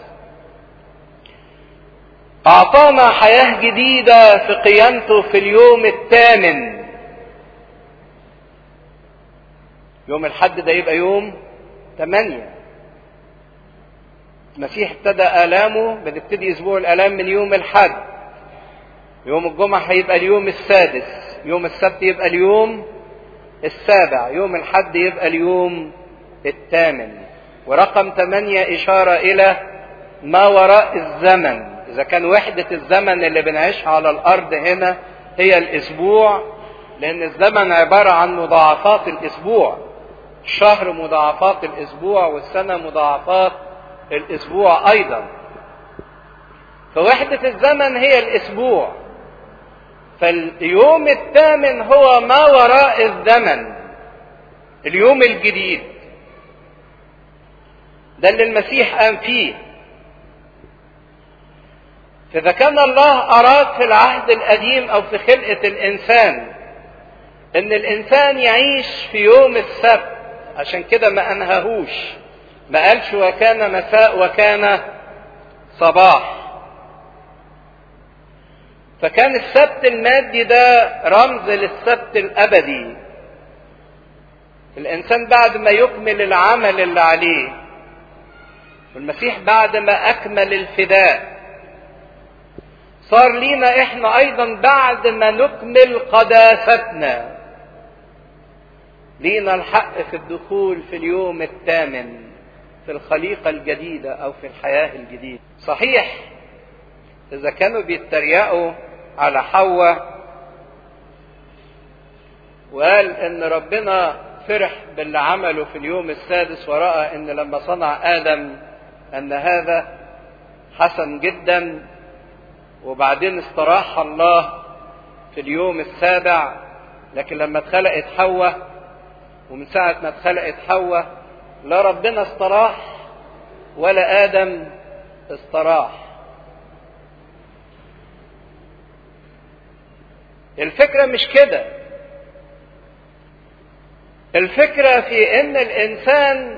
اعطانا حياة جديدة في قيامته في اليوم الثامن. يوم الحد ده يبقى يوم ثمانية. المسيح ابتدى آلامه، بنبتدي اسبوع الآلام من يوم الحد. يوم الجمعة هيبقى اليوم السادس، يوم السبت يبقى اليوم السابع، يوم الحد يبقى اليوم الثامن. ورقم ثمانية إشارة إلى ما وراء الزمن. إذا كان وحدة الزمن اللي بنعيشها على الأرض هنا هي الأسبوع، لأن الزمن عبارة عن مضاعفات الأسبوع. الشهر مضاعفات الأسبوع، والسنة مضاعفات الأسبوع أيضا. فوحدة الزمن هي الأسبوع. فاليوم الثامن هو ما وراء الزمن، اليوم الجديد ده اللي المسيح قام فيه. فإذا كان الله أراد في العهد القديم أو في خلقة الإنسان إن الإنسان يعيش في يوم السبت، عشان كده ما أنهاهوش، ما قالش وكان مساء وكان صباح. فكان السبت المادي ده رمز للسبت الابدي. الانسان بعد ما يكمل العمل اللي عليه، والمسيح بعد ما اكمل الفداء، صار لينا احنا ايضا بعد ما نكمل قداستنا لينا الحق في الدخول في اليوم الثامن في الخليقة الجديدة او في الحياة الجديدة. صحيح اذا كانوا بيتريقوا على حواء وقال ان ربنا فرح باللي عمله في اليوم السادس، ورأى ان لما صنع آدم ان هذا حسن جدا، وبعدين استراح الله في اليوم السابع. لكن لما اتخلقت حواء، ومن ساعة ما اتخلقت حواء لا ربنا استراح ولا آدم استراح. الفكرة مش كده، الفكرة في ان الانسان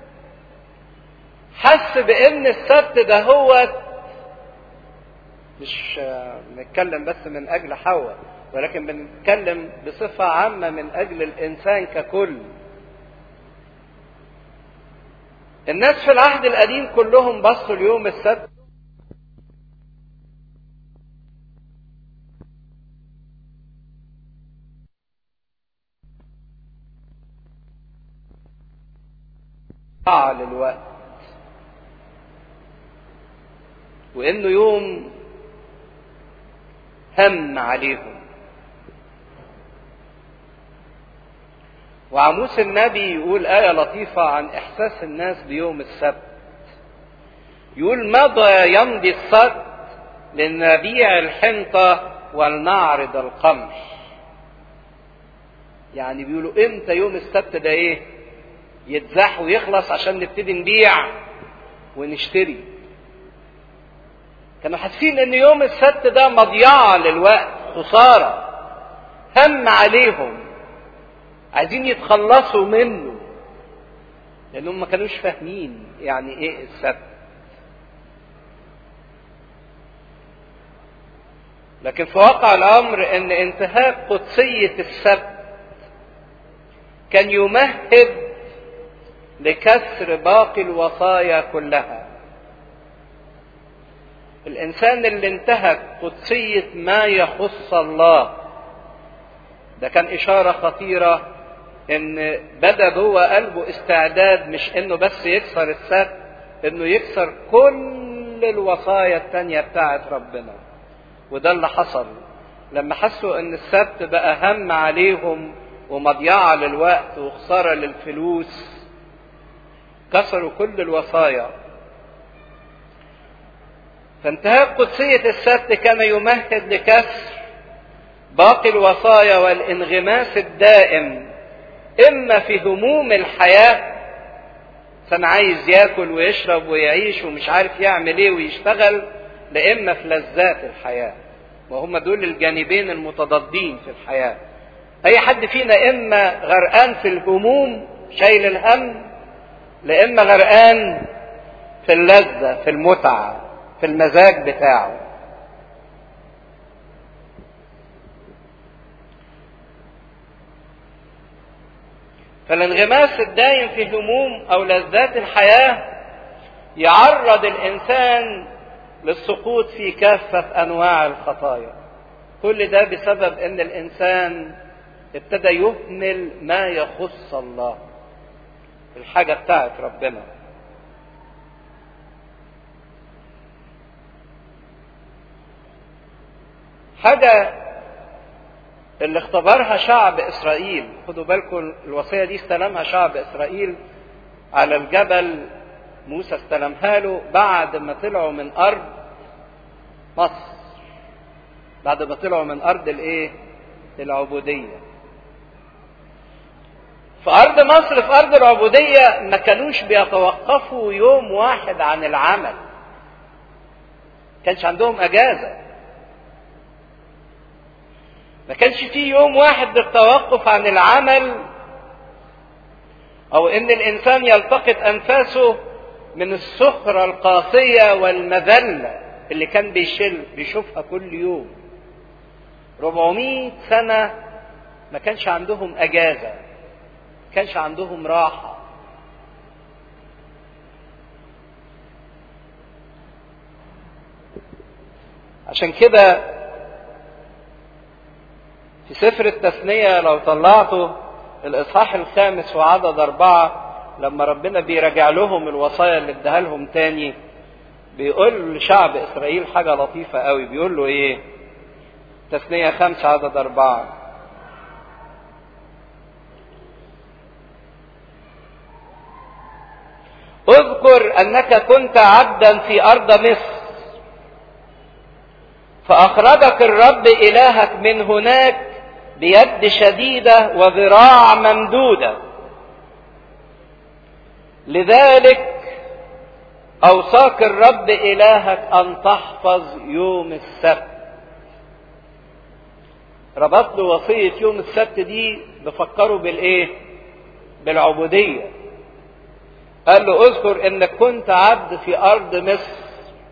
حس بان السبت ده هو، مش بنتكلم بس من اجل حواء، ولكن بنتكلم بصفة عامة من اجل الانسان ككل. الناس في العهد القديم كلهم بصوا اليوم السبت على الوقت، وانه يوم هم عليهم. وعموس النبي يقول آية لطيفة عن إحساس الناس بيوم السبت، يقول مضى يمضي السبت لنبيع الحنطة ولنعرض القمح. يعني بيقولوا امتى يوم السبت ده ايه يتزاح ويخلص عشان نبتدي نبيع ونشتري. كانوا حاسين ان يوم السبت ده مضيعة للوقت، خسارة، هم عليهم، عايزين يتخلصوا منه، لانهم ما كانوش فاهمين يعني ايه السبت. لكن في واقع الامر ان انتهاء قدسية السبت كان يمهد لكسر باقي الوصايا كلها. الانسان اللي انتهك قدسية ما يخص الله ده كان اشارة خطيرة ان بدأ جوه قلبه استعداد، مش انه بس يكسر السبت، انه يكسر كل الوصايا التانية بتاعت ربنا. وده اللي حصل لما حسوا ان السبت بقى هم عليهم ومضيعة للوقت وخسارة للفلوس، كسروا كل الوصايا. فانتهاء قدسية السبت كان يمهد لكسر باقي الوصايا والانغماس الدائم، اما في هموم الحياة، كان عايز ياكل ويشرب ويعيش ومش عارف يعمل ايه ويشتغل، لاما في لذات الحياة، وهم دول الجانبين المتضادين في الحياة. اي حد فينا اما غرقان في الهموم شايل الهم، لاما غرقان في اللذة، في المتعة، في المزاج بتاعه. فالانغماس الدائم في هموم او لذات الحياة يعرض الانسان للسقوط في كافة انواع الخطايا. كل ده بسبب ان الانسان ابتدى يهمل ما يخص الله، الحاجة بتاعت ربنا. حاجة اللي اختبرها شعب اسرائيل، خدوا بالكم الوصية دي استلمها شعب اسرائيل على الجبل، موسى استلمها له بعد ما طلعوا من ارض مصر، بعد ما طلعوا من ارض الايه؟ العبودية. في ارض مصر، في ارض العبودية، ما كانوش بيتوقفوا يوم واحد عن العمل، كانش عندهم اجازة، ما كانش فيه يوم واحد للتوقف عن العمل، او ان الانسان يلتقط انفاسه من السخرة القاسية والمذلة اللي كان بيشل بيشوفها كل يوم. أربعمائة سنة ما كانش عندهم اجازة، ما كانش عندهم راحة. عشان كده في سفر التثنية لو طلعته الاصحاح الخامس وعدد اربعة، لما ربنا بيراجع لهم الوصايا اللي اداها لهم تاني، بيقول لشعب اسرائيل حاجة لطيفة قوي. بيقول له ايه؟ تثنية خمسة عدد اربعة: اذكر انك كنت عبدا في ارض مصر، فاخرجك الرب الهك من هناك بيد شديدة وذراع ممدودة، لذلك اوصاك الرب الهك ان تحفظ يوم السبت. ربط له وصية يوم السبت دي بفكره بالايه؟ بالعبودية. قال له اذكر انك كنت عبد في ارض مصر،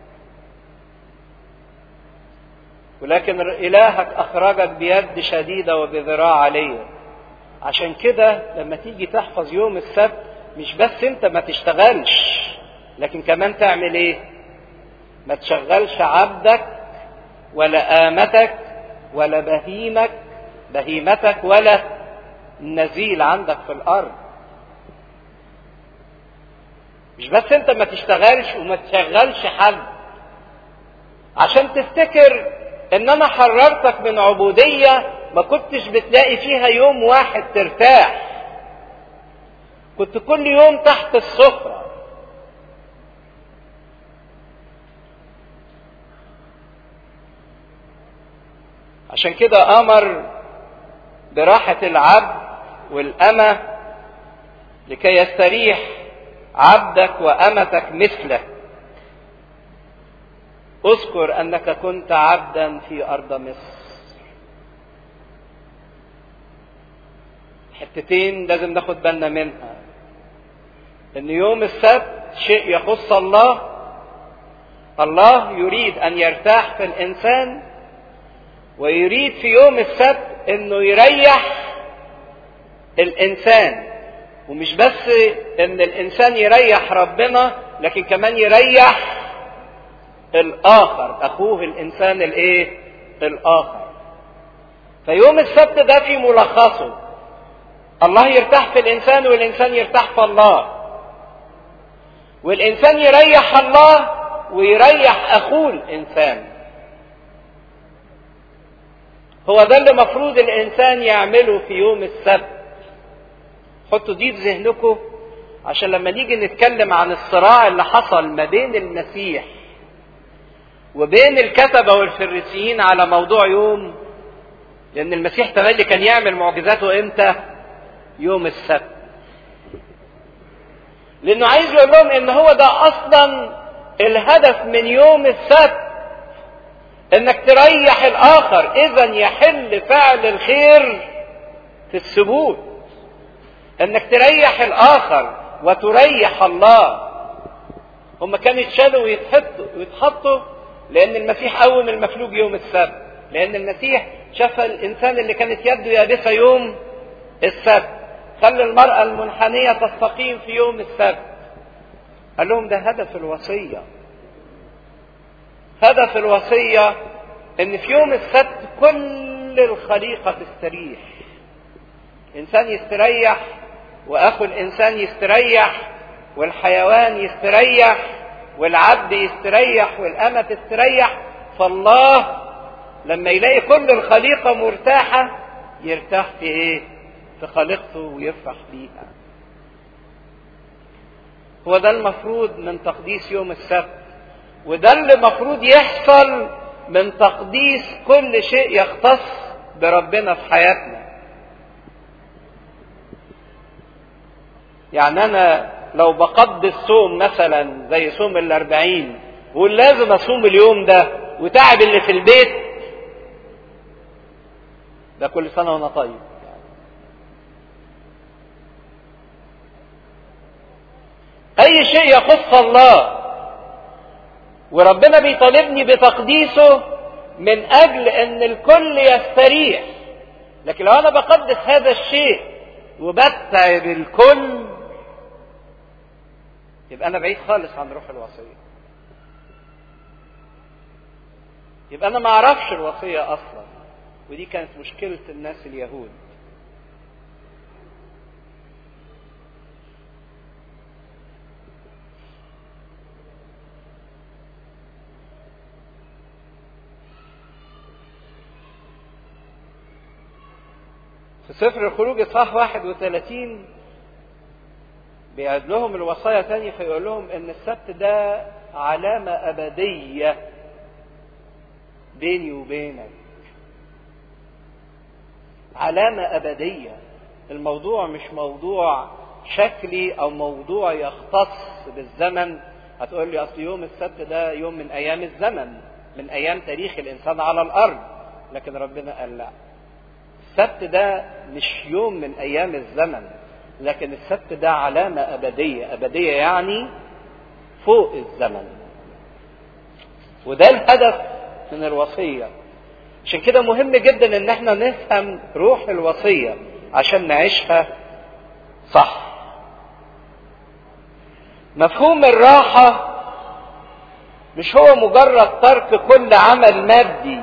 ولكن الهك اخرجك بيد شديدة وبذراع عالية. عشان كده لما تيجي تحفظ يوم السبت مش بس انت ما تشتغلش، لكن كمان تعمل ايه؟ ما تشغلش عبدك ولا آمتك ولا بهيمك بهيمتك ولا النزيل عندك في الارض. مش بس انت ما تشتغلش وما تشغلش حد، عشان تفتكر ان انا حررتك من عبودية ما كنتش بتلاقي فيها يوم واحد ترتاح، كنت كل يوم تحت السفرة. عشان كده امر براحة العبد والأمة لكي يستريح عبدك وأمتك مثله. اذكر انك كنت عبدا في ارض مصر. حتتين لازم ناخد بالنا منها، ان يوم السبت شيء يخص الله. الله يريد ان يرتاح في الانسان، ويريد في يوم السبت انه يريح الانسان. ومش بس ان الانسان يريح ربنا، لكن كمان يريح الاخر، اخوه الانسان الايه؟ الاخر. فيوم السبت ده في ملخصه الله يرتاح في الانسان والانسان يرتاح في الله، والانسان يريح الله ويريح اخوه الانسان. هو ده اللي مفروض الانسان يعمله في يوم السبت. حطوا دي في ذهنكم عشان لما نيجي نتكلم عن الصراع اللي حصل ما بين المسيح وبين الكتبة والفريسيين على موضوع يوم، لأن المسيح تملي كان يعمل معجزاته إمتى؟ يوم السبت. لأنه عايز يقول لهم إن هو ده أصلا الهدف من يوم السبت، إنك تريح الآخر. إذا يحل فعل الخير في السبوت، إنك تريح الآخر وتريح الله. هم كانوا يتشالوا ويتحطوا ويتحطوا لأن المسيح قوم المفلوج يوم السبت، لأن المسيح شاف الإنسان اللي كانت يده يابسة يوم السبت، خلى المرأة المنحنية تستقيم في يوم السبت. قال لهم ده هدف الوصية. هدف الوصية إن في يوم السبت كل الخليقة تستريح. إنسان يستريح، وأخو الإنسان يستريح، والحيوان يستريح، والعبد يستريح، والأمة تستريح. فالله لما يلاقي كل الخليقة مرتاحة يرتاح في ايه؟ في خليقته ويفرح بيها. هو ده المفروض من تقديس يوم السبت، وده اللي المفروض يحصل من تقديس كل شيء يختص بربنا في حياتنا. يعني انا لو بقدس صوم مثلا زي صوم الاربعين وقول لازم اصوم اليوم ده وتعب اللي في البيت، ده كل سنة وانا طيب. اي شيء يخص الله وربنا بيطالبني بتقديسه من اجل ان الكل يستريح. لكن لو انا بقدس هذا الشيء وبتعب الكل، يبقى انا بعيد خالص عن روح الوصية، يبقى انا ما اعرفش الوصية اصلا. ودي كانت مشكلة الناس اليهود. في سفر الخروج اصحاح واحد وثلاثين بيعد لهم الوصايا تاني، فيقول لهم ان السبت ده علامة ابدية بيني وبينك، علامة ابدية. الموضوع مش موضوع شكلي او موضوع يختص بالزمن. هتقول لي اصل يوم السبت ده يوم من ايام الزمن، من ايام تاريخ الانسان على الارض. لكن ربنا قال لا، السبت ده مش يوم من ايام الزمن، لكن السبت ده علامة ابدية. ابدية يعني فوق الزمن. وده الهدف من الوصية. عشان كده مهم جدا ان احنا نفهم روح الوصية عشان نعيشها صح. مفهوم الراحة مش هو مجرد ترك كل عمل مادي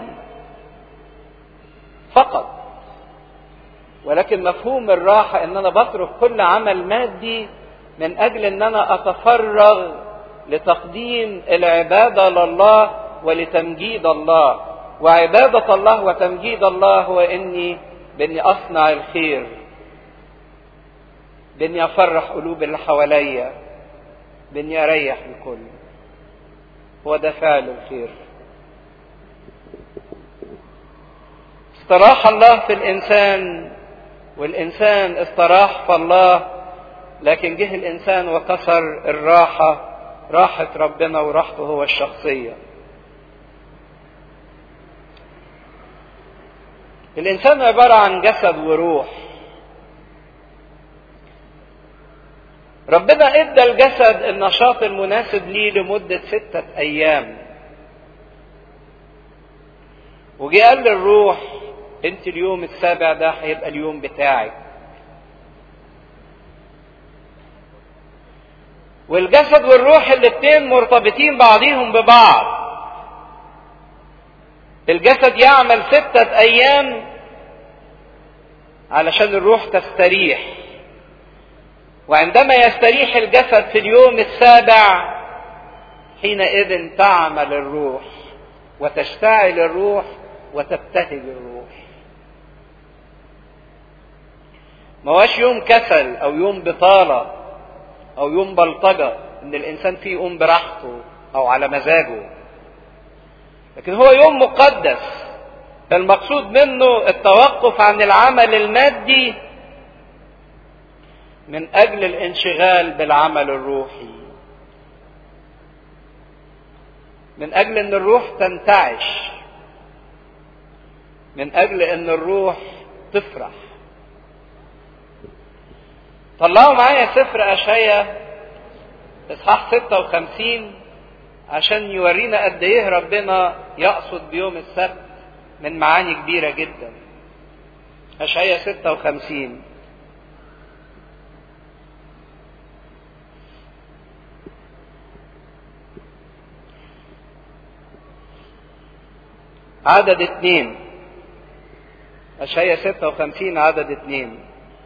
فقط، ولكن مفهوم الراحة ان انا بترك كل عمل مادي من اجل ان انا اتفرغ لتقديم العبادة لله ولتمجيد الله. وعبادة الله وتمجيد الله هو اني باني اصنع الخير، باني افرح قلوب اللي حواليا، باني اريح الكل. هو ده فعل الخير. استراح الله في الانسان والانسان استراح في الله، لكن جه الانسان وكسر الراحة، راحة ربنا وراحته هو الشخصية. الانسان عبارة عن جسد وروح. ربنا ادى الجسد النشاط المناسب ليه لمدة ستة ايام، وجي قال للروح انت اليوم السابع ده هيبقى اليوم بتاعك. والجسد والروح الاتنين مرتبطين بعضيهم ببعض. الجسد يعمل ستة ايام علشان الروح تستريح، وعندما يستريح الجسد في اليوم السابع حينئذ تعمل الروح وتشتعل الروح وتبتهج الروح. ما هوش يوم كسل او يوم بطالة او يوم بلطجة ان الانسان فيه يقوم براحته او على مزاجه، لكن هو يوم مقدس. المقصود منه التوقف عن العمل المادي من اجل الانشغال بالعمل الروحي، من اجل ان الروح تنتعش، من اجل ان الروح تفرح. طلعوا معايا سفر اشعياء اصحاح ستة وخمسين عشان يورينا قد ايه ربنا يقصد بيوم السبت من معاني كبيرة جدا. اشعياء ستة وخمسين عدد اتنين. اشعياء ستة وخمسين عدد اتنين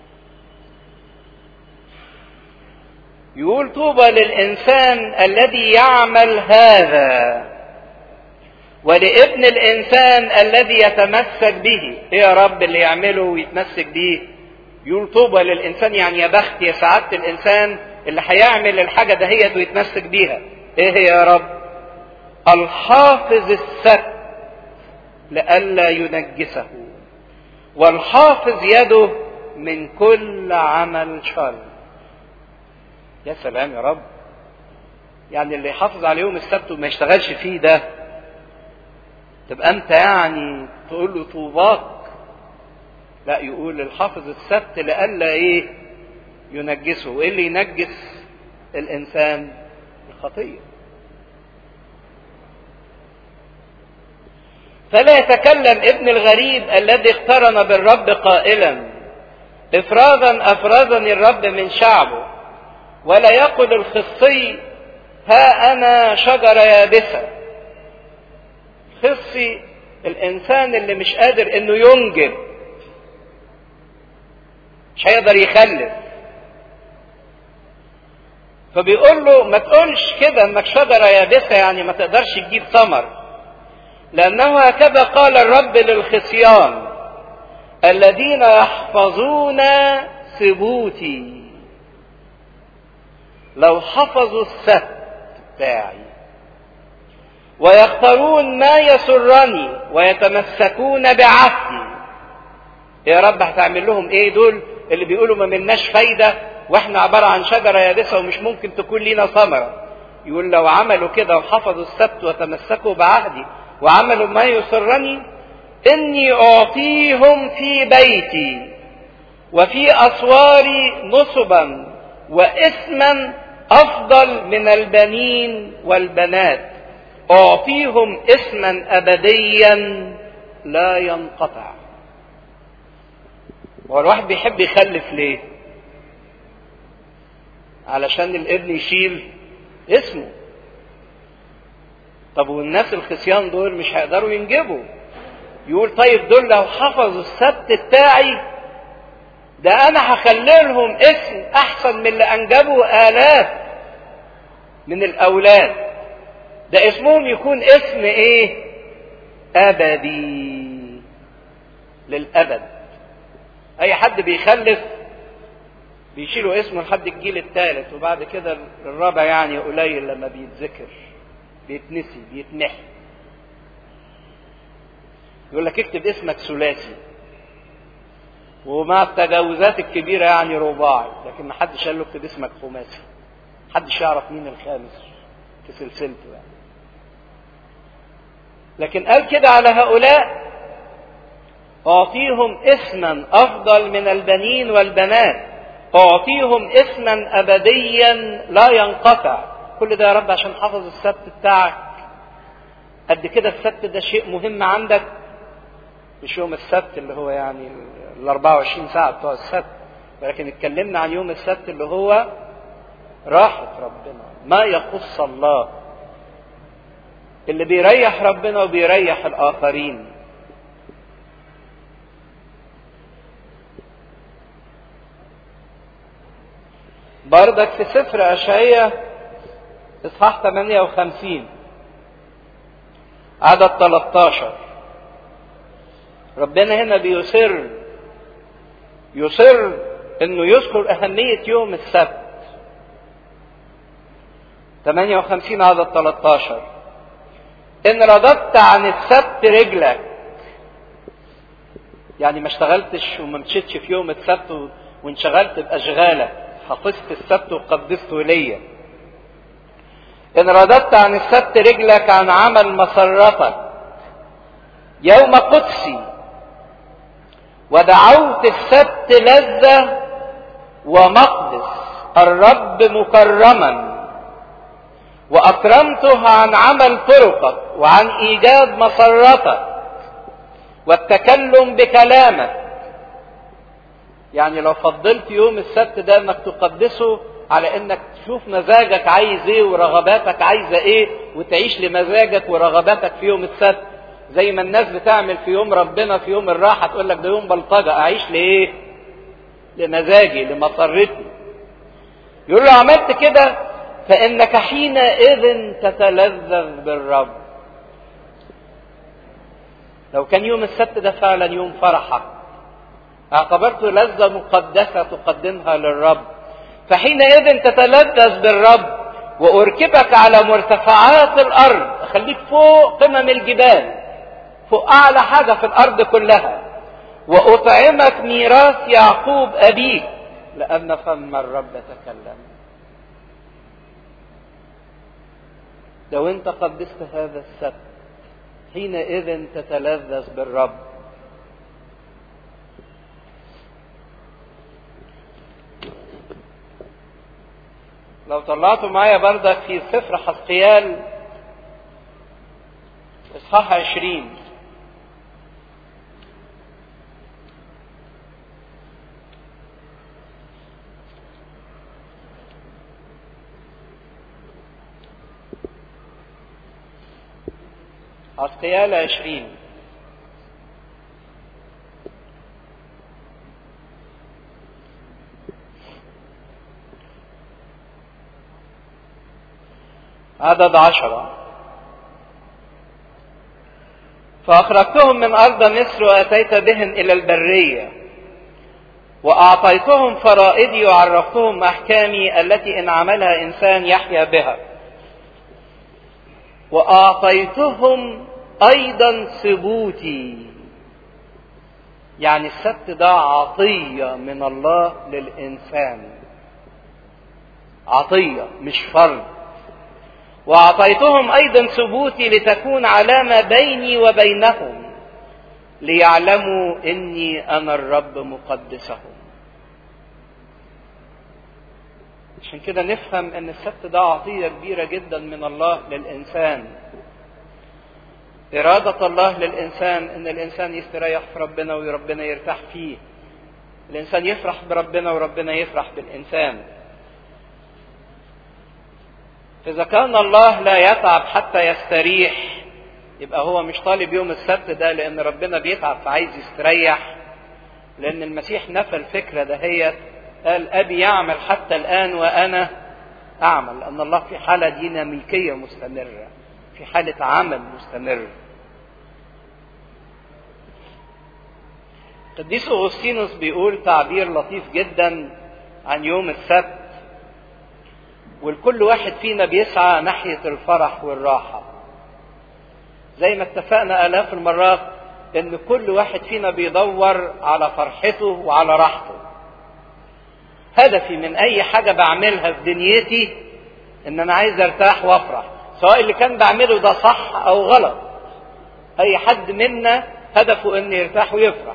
يقول طوبى للإنسان الذي يعمل هذا ولابن الإنسان الذي يتمسك به. ايه يا رب اللي يعمله ويتمسك به؟ يقول طوبى للإنسان، يعني يا بخت يا سعادة الإنسان اللي هيعمل الحاجة دهيت ويتمسك بيها. ايه هي يا رب؟ الحافظ السبت لئلا ينجسه، والحافظ يده من كل عمل شر. يا سلام يا رب، يعني اللي يحافظ على يوم السبت وما يشتغلش فيه ده تبقى انت يعني تقول له طوباك؟ لا، يقول الحافظ السبت لئلا ايه ينجسه. وايه اللي ينجس الانسان؟ الخطيه. فلا يتكلم ابن الغريب الذي اقترن بالرب قائلا افرادا افرزني الرب من شعبه، ولا يقل الخصي ها انا شجرة يابسة. خصي الانسان اللي مش قادر انه ينجب، مش هيقدر يخلف، فبيقول له ما تقولش كده انك شجرة يابسة يعني ما تقدرش تجيب ثمر، لانه هكذا قال الرب للخصيان الذين يحفظون ثبوتي. لو حفظوا السبت بتاعي ويختارون ما يسرني ويتمسكون بعهدي، يا رب هتعمل لهم ايه دول اللي بيقولوا ما ملناش فايدة واحنا عبارة عن شجرة يابسة ومش ممكن تكون لينا ثمرة؟ يقول لو عملوا كده وحفظوا السبت وتمسكوا بعهدي وعملوا ما يسرني، اني اعطيهم في بيتي وفي اسواري نصبا واسما افضل من البنين والبنات، اعطيهم اسما ابديا لا ينقطع. هو الواحد بيحب يخلف ليه؟ علشان الابن يشيل اسمه. طب والناس الخصيان دول مش هيقدروا ينجبوا. يقول طيب دول لو حفظوا السبت بتاعي ده انا هخلي لهم اسم احسن من اللي انجبوا الاف من الاولاد. ده اسمهم يكون اسم ايه؟ ابدي، للابد. اي حد بيخلف بيشيلوا اسمه لحد الجيل الثالث، وبعد كده الرابع يعني قليل لما بيتذكر، بيتنسي بيتمحي. يقول لك اكتب اسمك ثلاثي، ومع التجاوزات الكبيره يعني رباعي، لكن ما حدش قال له اكتب اسمك خماسي. محدش يعرف مين الخامس في سلسلته يعني. لكن قال كده على هؤلاء اعطيهم اسما افضل من البنين والبنات، اعطيهم اسما ابديا لا ينقطع. كل ده يا رب عشان حافظ السبت بتاعك. قد كده السبت ده شيء مهم عندك، مش يوم السبت اللي هو يعني ال أربعة وعشرين ساعة بتوع السبت، ولكن اتكلمنا عن يوم السبت اللي هو راحة ربنا، ما يخص الله، اللي بيريح ربنا وبيريح الآخرين. بردك في سفر أشعياء إصحاح ثمانية وخمسين عدد ثلاثة عشر، ربنا هنا بيصر يصر انه يذكر اهمية يوم السبت. ثمانية وخمسين عدد ثلاثة عشر، ان رددت عن السبت رجلك، يعني ما اشتغلتش وما مشيتش في يوم السبت وانشغلت باشغالك، حفظت السبت وقدسته ليا. ان رددت عن السبت رجلك عن عمل مسرتك يوم قدسي، ودعوت السبت لذة ومقدس الرب مكرما، واكرمته عن عمل طرقك وعن ايجاد مسرتك والتكلم بكلامك. يعني لو فضلت يوم السبت ده انك تقدسه على انك تشوف مزاجك عايز ايه ورغباتك عايزه ايه، وتعيش لمزاجك ورغباتك في يوم السبت، زي ما الناس بتعمل في يوم ربنا في يوم الراحه، تقول لك ده يوم بلطجه، اعيش لايه؟ لمزاجي لمسرتي. يقول له عملت كده فانك حينئذ تتلذذ بالرب. لو كان يوم السبت ده فعلا يوم فرحك، اعتبرته لذة مقدسة تقدمها للرب، فحينئذ تتلذذ بالرب، واركبك على مرتفعات الارض، اخليك فوق قمم الجبال، فوق اعلى حاجة في الارض كلها، واطعمك ميراث يعقوب ابيك، لان فم الرب تكلم. لو انت قدست هذا السبت حينئذ تتلذذ بالرب. لو طلعتوا معايا بردك في سفر حزقيال اصحاح عشرين حزقيال عشرين. عدد عشرة. فأخرجتهم من أرض مصر وأتيت بهم إلى البرية وأعطيتهم فرائدي وعرفتهم أحكامي التي إن عملها إنسان يحيا بها. وأعطيتهم أيضا ثبوتي، يعني السبت ده عطية من الله للإنسان، عطية مش فرض. وأعطيتهم أيضا ثبوتي لتكون علامة بيني وبينهم ليعلموا إني أنا الرب مقدسهم. عشان كده نفهم ان السبت ده عطية كبيرة جدا من الله للإنسان. إرادة الله للإنسان ان الإنسان يستريح في ربنا وربنا يرتاح فيه. الإنسان يفرح بربنا وربنا يفرح بالإنسان. فإذا كان الله لا يتعب حتى يستريح، يبقى هو مش طالب يوم السبت ده لأن ربنا بيتعب فعايز يستريح. لأن المسيح نفى الفكرة دهيت، قال أبي يعمل حتى الآن وأنا أعمل، لأن الله في حالة ديناميكية مستمرة، في حالة عمل مستمر. قديس أغسطينوس بيقول تعبير لطيف جدا عن يوم السبت، والكل واحد فينا بيسعى ناحية الفرح والراحة. زي ما اتفقنا آلاف المرات إن كل واحد فينا بيدور على فرحته وعلى راحته. هدفي من أي حاجة بعملها في دنيتي إن أنا عايز أرتاح وأفرح، سواء اللي كان بعمله ده صح أو غلط. أي حد منا هدفه إنه يرتاح ويفرح.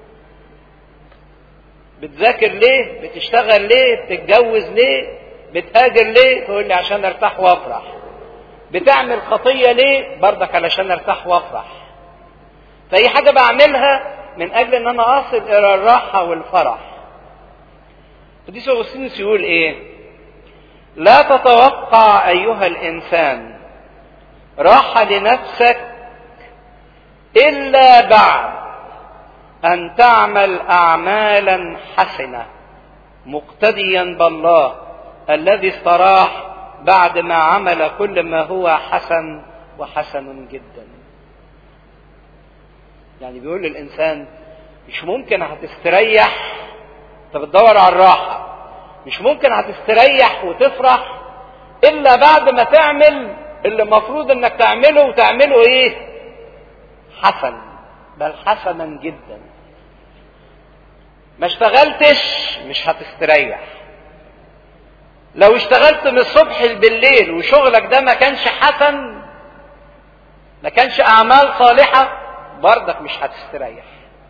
بتذاكر ليه؟ بتشتغل ليه؟ بتتجوز ليه؟ بتهاجر ليه؟ تقول لي عشان ارتاح وافرح. بتعمل خطية ليه؟ برضك علشان ارتاح وافرح. فأي حاجة بعملها من أجل إن أنا أصل إلى الراحة والفرح. قديس أغسطينوس يقول إيه؟ لا تتوقع أيها الإنسان راحة لنفسك إلا بعد أن تعمل أعمالا حسنة مقتديا بالله الذي استراح بعد ما عمل كل ما هو حسن وحسن جدا. يعني بيقول للإنسان مش ممكن هتستريح، انت بتدور على الراحة، مش ممكن هتستريح وتفرح إلا بعد ما تعمل اللي المفروض انك تعمله، وتعمله ايه؟ حسن، بل حسنا جدا. ما اشتغلتش مش هتستريح. لو اشتغلت من الصبح بالليل وشغلك ده ما كانش حسن، ما كانش اعمال صالحة، برضك مش هتستريح.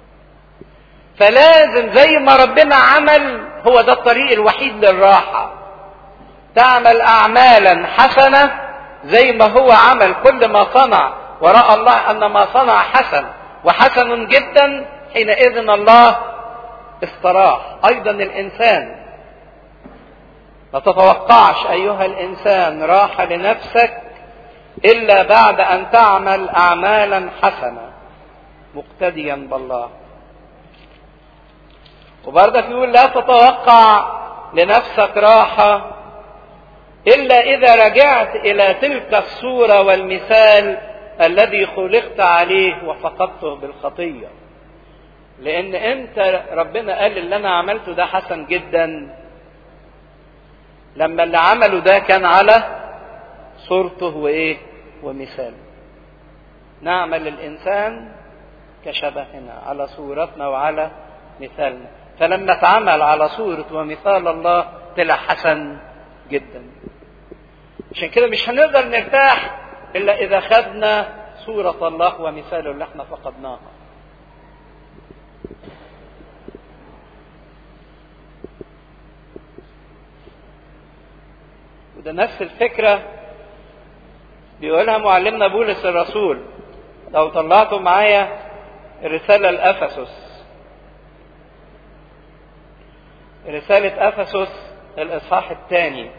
فلازم زي ما ربنا عمل، هو ده الطريق الوحيد للراحة. تعمل اعمالا حسنة زي ما هو عمل كل ما صنع، ورأى الله ان ما صنع حسن وحسن جدا، حينئذ الله استراح. ايضا الانسان ما تتوقعش ايها الانسان راحة لنفسك الا بعد ان تعمل اعمالا حسنة مقتديا بالله. وبرضك يقول لا تتوقع لنفسك راحة الا اذا رجعت الى تلك الصورة والمثال الذي خلقت عليه وفقدته بالخطية. لان انت ربنا قال اللي انا عملته ده حسن جدا لما اللي عمله ده كان على صورته وايه ومثاله. نعمل الانسان كشبهنا على صورتنا وعلى مثالنا. فلما اتعمل على صورة ومثال الله طلع حسن جدا. عشان كده مش هنقدر نرتاح الا اذا خدنا صورة الله ومثاله اللي احنا فقدناها. وده نفس الفكرة بيقولها معلمنا بولس الرسول. لو طلعتوا معايا الرسالة لأفسس، رسالة أفسس الإصحاح الثاني،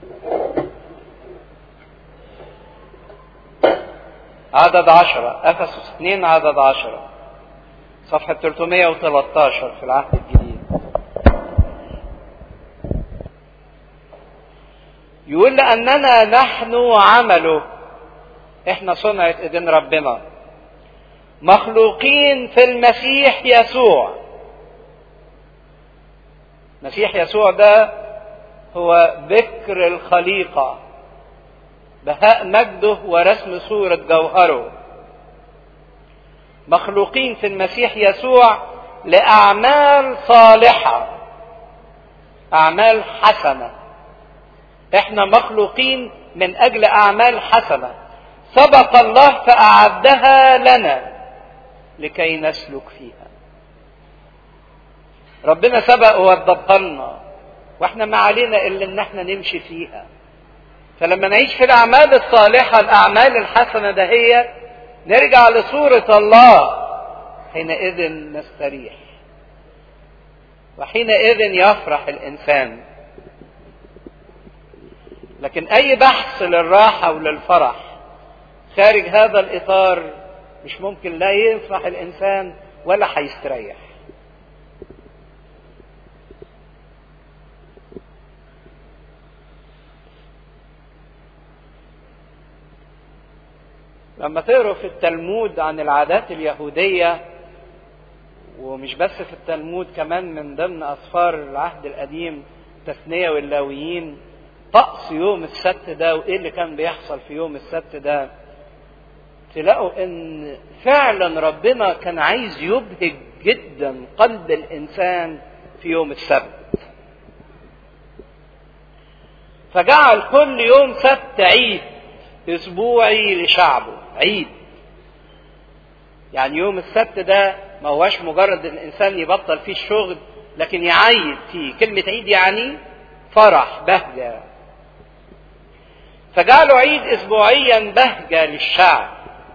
عدد عشرة، أفسس اثنين عدد عشرة، صفحة ثلاثمائة وثلاثة عشر في العهد الجديد. يقول لأننا نحن عمله، احنا صنعة ايدين ربنا، مخلوقين في المسيح يسوع. مسيح يسوع ده هو ذكر الخليقة، بهاء مجده ورسم صورة جوهره. مخلوقين في المسيح يسوع لأعمال صالحة، أعمال حسنة. احنا مخلوقين من أجل أعمال حسنة سبق الله فأعدها لنا لكي نسلك فيها. ربنا سبق ووضبها لنا، واحنا ما علينا الا ان احنا نمشي فيها. فلما نعيش في الاعمال الصالحه، الاعمال الحسنه دهيت، نرجع لصوره الله، حينئذ نستريح، وحينئذ يفرح الانسان. لكن اي بحث للراحه وللفرح خارج هذا الاطار مش ممكن، لا يفرح الانسان ولا هيستريح. لما تقروا في التلمود عن العادات اليهودية، ومش بس في التلمود، كمان من ضمن أسفار العهد القديم التثنية واللاويين، طقس يوم السبت ده وإيه اللي كان بيحصل في يوم السبت ده، تلاقوا إن فعلا ربنا كان عايز يبهج جدا قلب الإنسان في يوم السبت، فجعل كل يوم سبت عيد اسبوعي لشعبه. عيد يعني يوم السبت ده ما هوش مجرد الانسان يبطل فيه الشغل، لكن يعيد فيه. كلمة عيد يعني فرح، بهجة. فجعلوا عيد اسبوعيا بهجة للشعب.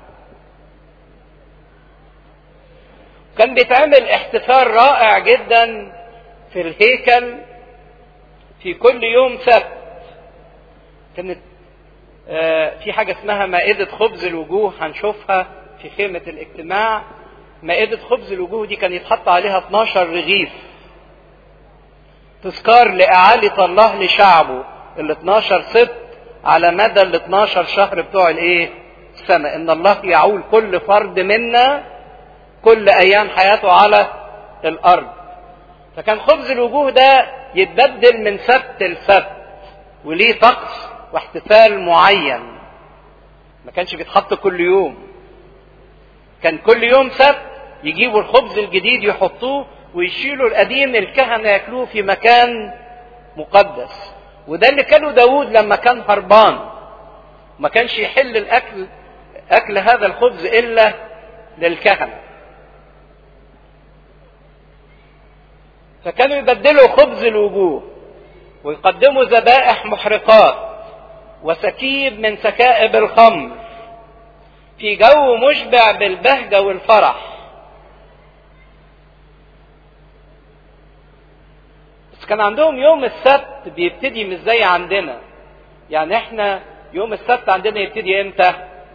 كان بيتعمل احتفال رائع جدا في الهيكل في كل يوم سبت. كانت في حاجة اسمها مائدة خبز الوجوه، هنشوفها في خيمة الاجتماع. مائدة خبز الوجوه دي كان يتحط عليها اتناشر رغيف، تذكار لإعالة الله لشعبه ال اتناشر سبت على مدى ال اتناشر شهر بتوع الايه؟ السنة. ان الله يعول كل فرد منا كل ايام حياته على الارض. فكان خبز الوجوه ده يتبدل من سبت لسبت، وليه طقس واحتفال معين، ما كانش بيتحط كل يوم. كان كل يوم سبت يجيبوا الخبز الجديد يحطوه، ويشيلوا القديم الكهنة ياكلوه في مكان مقدس. وده اللي كانوا داود لما كان هربان، ما كانش يحل الاكل اكل هذا الخبز الا للكهنة. فكانوا يبدلوا خبز الوجوه ويقدموا ذبائح محرقات وسكيب من سكائب الخمر في جو مشبع بالبهجة والفرح. بس كان عندهم يوم السبت بيبتدي مش زي عندنا. يعني احنا يوم السبت عندنا يبتدي امتى؟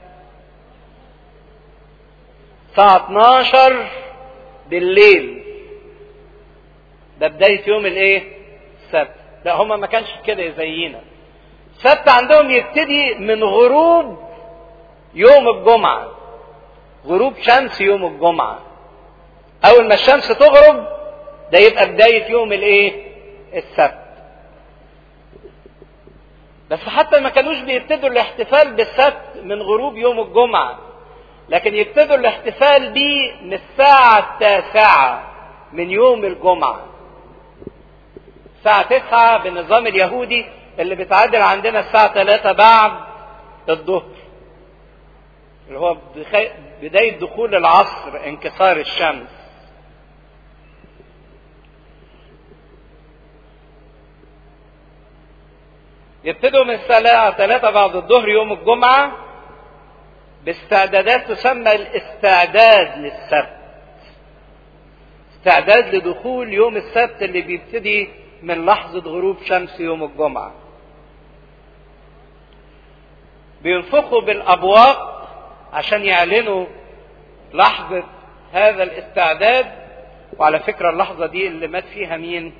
الساعة اتناشر بالليل، ده بداية يوم الايه؟ السبت. لا، هما ما كانش كده زينا. السبت عندهم يبتدي من غروب يوم الجمعة، غروب شمس يوم الجمعة. أول ما الشمس تغرب ده يبقى بداية يوم الايه؟ السبت. بس حتى ما كانوش بيبتدوا الاحتفال بالسبت من غروب يوم الجمعة، لكن يبتدوا الاحتفال بيه من الساعة التاسعة من يوم الجمعة. الساعة تسعة بالنظام اليهودي اللي بتعادل عندنا الساعة ثلاثة بعد الظهر، اللي هو بداية دخول العصر، انكسار الشمس. يبتدوا من الساعة ثلاثة بعد الظهر يوم الجمعة باستعدادات تسمى الاستعداد للسبت، استعداد لدخول يوم السبت اللي بيبتدي من لحظة غروب شمس يوم الجمعة. بينفخوا بالابواق عشان يعلنوا لحظة هذا الاستعداد. وعلى فكرة اللحظة دي اللي مات فيها مين؟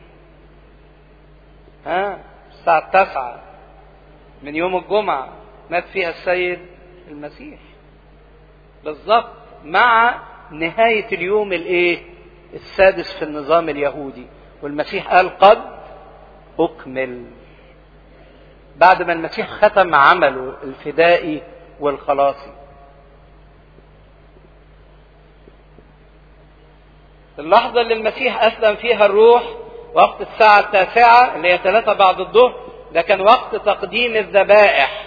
ها الساعة التاسعة من يوم الجمعة مات فيها السيد المسيح بالظبط مع نهاية اليوم الايه السادس في النظام اليهودي. والمسيح قال قد أكمل، بعد ما المسيح ختم عمله الفدائي والخلاصي. اللحظة اللي المسيح أسلم فيها الروح وقت الساعة التاسعة اللي هي ثلاثة بعد الظهر، ده كان وقت تقديم الذبائح.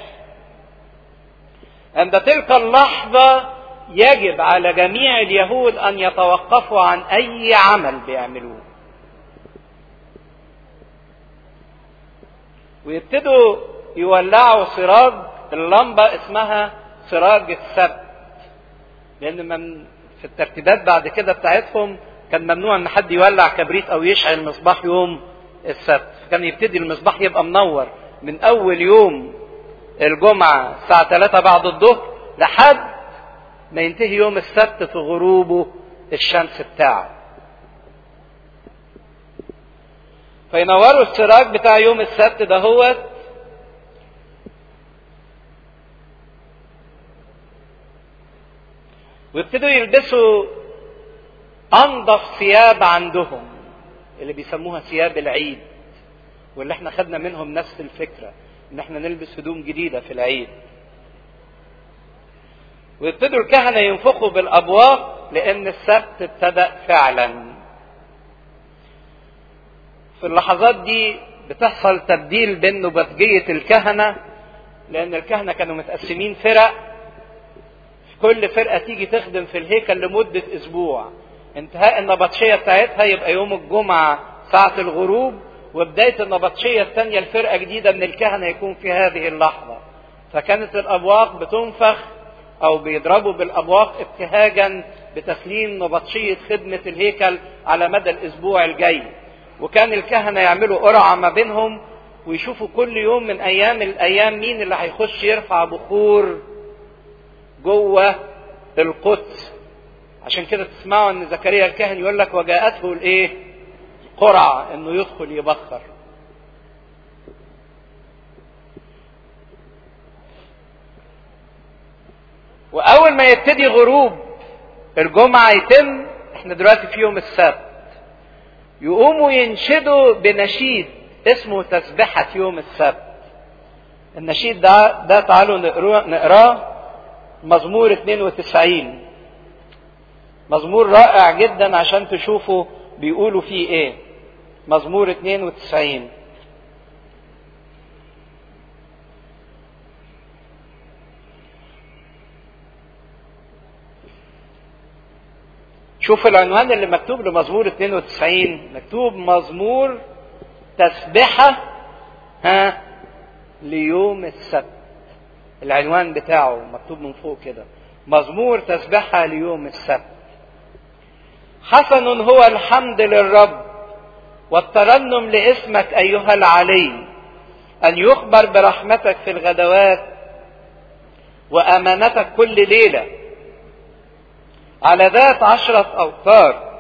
عند تلك اللحظة يجب على جميع اليهود أن يتوقفوا عن أي عمل بيعملوه ويبتدوا يولعوا سراج اللمبة اسمها سراج السبت، لأن من في الترتيبات بعد كده بتاعتهم كان ممنوع ان حد يولع كبريت او يشعل مصباح يوم السبت. كان يبتدي المصباح يبقى منور من اول يوم الجمعة الساعة ثلاثة بعد الظهر لحد ما ينتهي يوم السبت في غروبه الشمس بتاعه. فينوروا السراج بتاع يوم السبت ده هو ويبتدوا يلبسوا انضف ثياب عندهم اللي بيسموها ثياب العيد، واللي احنا خدنا منهم نفس الفكرة ان احنا نلبس هدوم جديدة في العيد. ويبتدوا الكهنة ينفخوا بالابواق لان السبت ابتدأ فعلا. في اللحظات دي بتحصل تبديل بين نبطجية الكهنة، لان الكهنة كانوا متقسمين فرق، كل فرقة تيجي تخدم في الهيكل لمدة اسبوع. انتهاء النبطشية بتاعتها يبقى يوم الجمعة ساعة الغروب، وبداية النبطشية الثانية الفرقة جديدة من الكهنة يكون في هذه اللحظة. فكانت الابواق بتنفخ او بيضربوا بالابواق ابتهاجا بتسليم نبطشية خدمة الهيكل على مدى الاسبوع الجاي. وكان الكهنة يعملوا قرعة ما بينهم ويشوفوا كل يوم من ايام الايام مين اللي هيخش يرفع بخور جوه القدس. عشان كده تسمعوا ان زكريا الكاهن يقول لك وجاءته الايه قرعة انه يدخل يبخر. واول ما يبتدي غروب الجمعة يتم، احنا دلوقتي في يوم السبت، يقوموا ينشدوا بنشيد اسمه تسبحة يوم السبت. النشيد ده ده تعالوا نقراه نقراه مزمور اثنين وتسعين. مزمور رائع جدا عشان تشوفوا بيقولوا فيه ايه. مزمور اثنين وتسعين. شوف العنوان اللي مكتوب لمزمور اثنين وتسعين، مكتوب مزمور تسبحة ها ليوم السبت. العنوان بتاعه مكتوب من فوق كده، مزمور تسبحة ليوم السبت. حسن هو الحمد للرب والترنم لاسمك ايها العلي، ان يخبر برحمتك في الغدوات وامانتك كل ليلة على ذات عشرة اوتار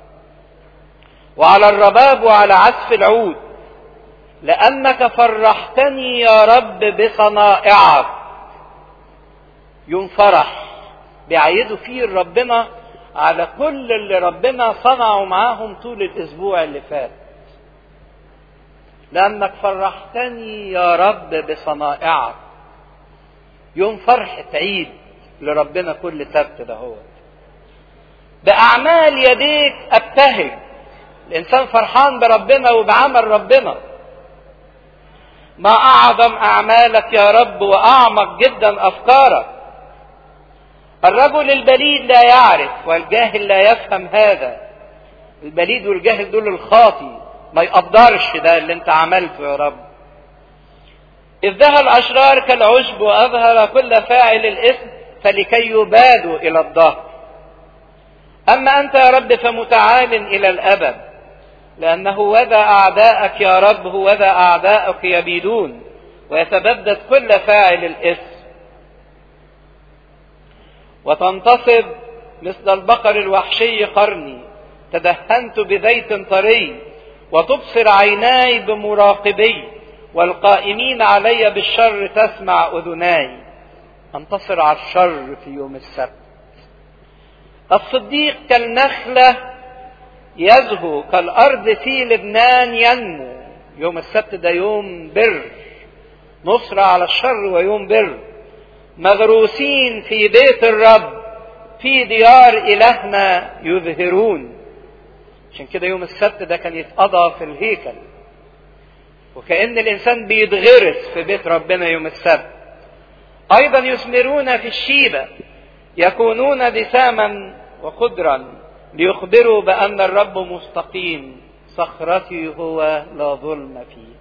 وعلى الرباب وعلى عزف العود، لانك فرحتني يا رب بصنائعك. يوم فرح بيعيدوا فيه ربنا على كل اللي ربنا صنعه معاهم طول الاسبوع اللي فات. لانك فرحتني يا رب بصنائعك. يوم فرحة عيد لربنا كل سبت ده هو. باعمال يديك ابتهج. الانسان فرحان بربنا وبعمل ربنا. ما اعظم اعمالك يا رب واعمق جدا افكارك. الرجل البليد لا يعرف والجاهل لا يفهم هذا. البليد والجاهل دول الخاطي ما يقدرش ده اللي انت عملته يا رب. إذ ذهب الأشرار كالعشب وأظهر كل فاعل الإثم فلكي يبادوا إلى الظهر. أما أنت يا رب فمتعال إلى الأبد، لأنه وذا أعداءك يا رب هو وذا أعداءك يبيدون ويتبدد كل فاعل الإثم. وتنتصب مثل البقر الوحشي قرني. تدهنت بزيت طري وتبصر عيناي بمراقبي، والقائمين علي بالشر تسمع أذناي. انتصر على الشر في يوم السبت. الصديق كالنخلة يزهو، كالأرض في لبنان ينمو. يوم السبت ده يوم بر، نصرة على الشر ويوم بر. مغروسين في بيت الرب، في ديار إلهنا يظهرون. عشان كده يوم السبت ده كان يتقضى في الهيكل، وكأن الإنسان بيتغرس في بيت ربنا يوم السبت. أيضا يثمرون في الشيبة، يكونون دساما وخضرا، ليخبروا بأن الرب مستقيم، صخرتي هو لا ظلم فيه.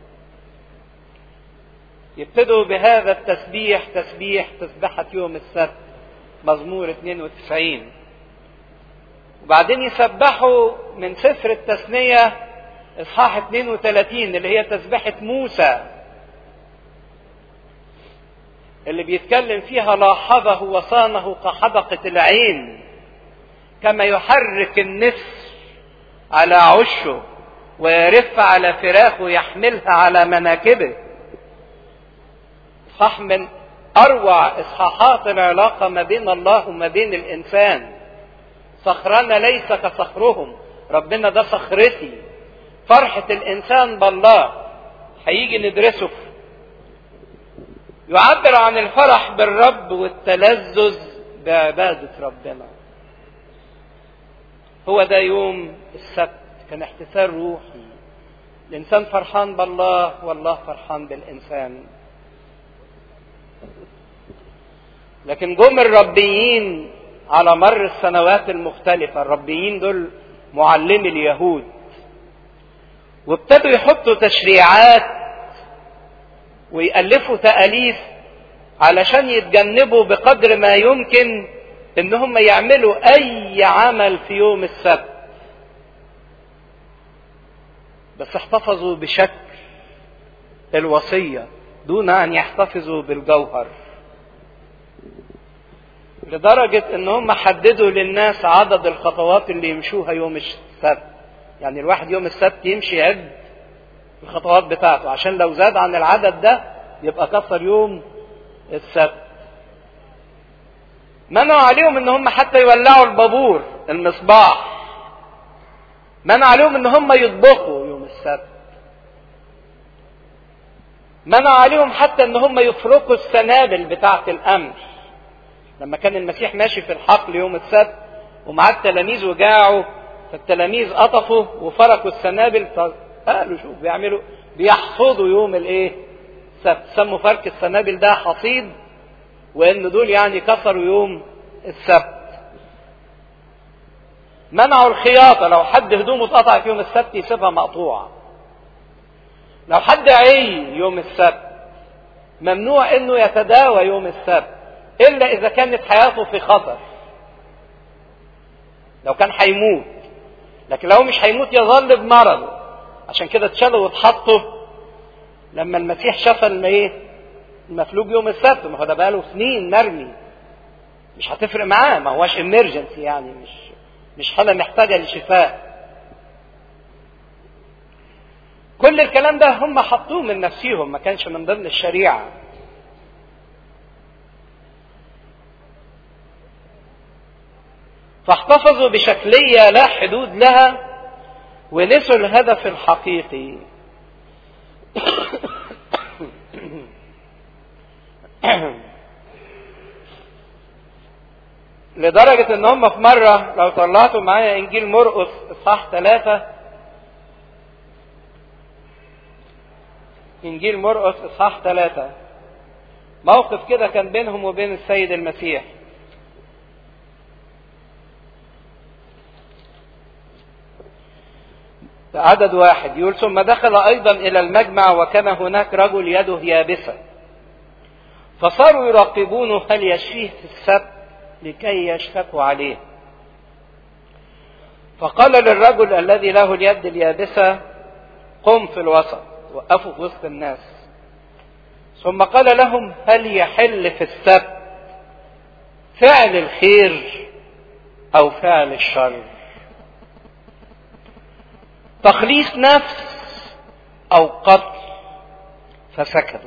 يبتدوا بهذا التسبيح، تسبيح تسبحة يوم السبت، مزمور اثنين وتسعين. وبعدين يسبحوا من سفر التثنية اصحاح اثنين وثلاثين اللي هي تسبحة موسى، اللي بيتكلم فيها لاحظه وصانه كحدقة العين، كما يحرك النسر على عشه ويرف على فراخه يحملها على مناكبه. اصحاح من اروع اصحاحات العلاقة ما بين الله وما بين الانسان. صخرنا ليس كصخرهم، ربنا ده صخرتي. فرحة الانسان بالله هيجي ندرسه. يعبر عن الفرح بالرب والتلذذ بعبادة ربنا. هو ده يوم السبت، كان احتفال روحي. الانسان فرحان بالله والله فرحان بالانسان. لكن جم الربيين على مر السنوات المختلفة. الربيين دول معلمي اليهود، وابتدوا يحطوا تشريعات ويألفوا تأليف علشان يتجنبوا بقدر ما يمكن ان هم يعملوا اي عمل في يوم السبت، بس احتفظوا بشكل الوصية دون ان يحتفظوا بالجوهر. لدرجة ان هم حددوا للناس عدد الخطوات اللي يمشوها يوم السبت. يعني الواحد يوم السبت يمشي يعد الخطوات بتاعته، عشان لو زاد عن العدد ده يبقى كسر يوم السبت. منعوا عليهم ان هم حتى يولعوا البابور المصباح. منعوا عليهم ان هم يطبخوا يوم السبت. منعوا عليهم حتى ان هم يفركوا السنابل بتاعة القمح. لما كان المسيح ماشي في الحقل يوم السبت ومعاه التلاميذ وجاعوا، فالتلاميذ قطفوا وفركوا السنابل. قالوا شوف بيعملوا، بيحصدوا يوم الايه؟ السبت. سموا فرك السنابل ده حصيد، وان دول يعني كسروا يوم السبت. منعوا الخياطة، لو حد هدومه اتقطعت يوم السبت يسيبها مقطوعة. لو حد عي يوم السبت ممنوع انه يتداوى يوم السبت الا اذا كانت حياته في خطر، لو كان هيموت. لكن لو مش هيموت يظل بمرضه. عشان كده اتشالوا واتحطوا لما المسيح شاف ايه؟ المفلوج يوم السبت. ما هو ده بقاله سنين مرمي، مش هتفرق معاه، ما هواش امرجنسي يعني، مش مش حالة محتاجة لشفاء. كل الكلام ده هم حطوه من نفسهم، ما كانش من ضمن الشريعة. فاحتفظوا بشكلية لا حدود لها ونسوا الهدف الحقيقي. لدرجة ان هم في مرة، لو طلعتوا معايا انجيل مرقس اصحاح ثلاثة، انجيل مرقس اصحاح ثلاثة، موقف كده كان بينهم وبين السيد المسيح. عدد واحد يقول: ثم دخل ايضا الى المجمع وكان هناك رجل يده يابسة، فصاروا يراقبونه هل يشفيه في السبت لكي يشتكوا عليه. فقال للرجل الذي له اليد اليابسة: قم في الوسط. وقفوا في وسط الناس. ثم قال لهم: هل يحل في السبت فعل الخير او فعل الشر، تخليص نفس او قتل، فسكتوا.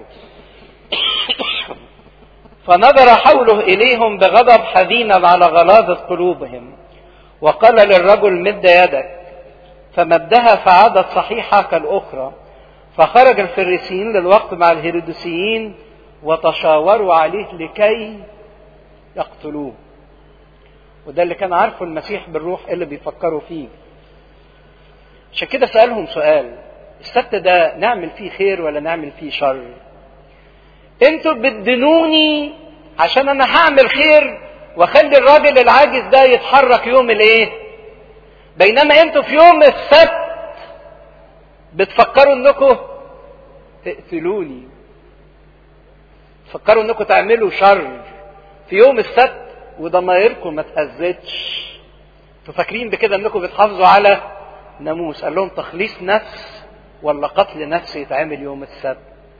فنظر حوله اليهم بغضب حزينا على غلاظة قلوبهم، وقال للرجل مد يدك، فمدها فعادت صحيحة كالأخرى. فخرج الفريسيين للوقت مع الهيروديسيين وتشاوروا عليه لكي يقتلوه. وده اللي كان عارفه المسيح بالروح اللي بيفكروا فيه. عشان كده سألهم سؤال: السبت ده نعمل فيه خير ولا نعمل فيه شر؟ انتوا بتدنوني عشان انا هعمل خير واخلي الراجل العاجز ده يتحرك يوم الايه، بينما انتوا في يوم السبت بتفكروا انكم تقتلوني، تفكروا انكم تعملوا شر في يوم السبت وضمايركم ما تهزتش. انتوا فاكرين بكده انكم بتحافظوا على ناموس. قال لهم: تخليص نفس ولا قتل نفس يتعمل يوم السبت؟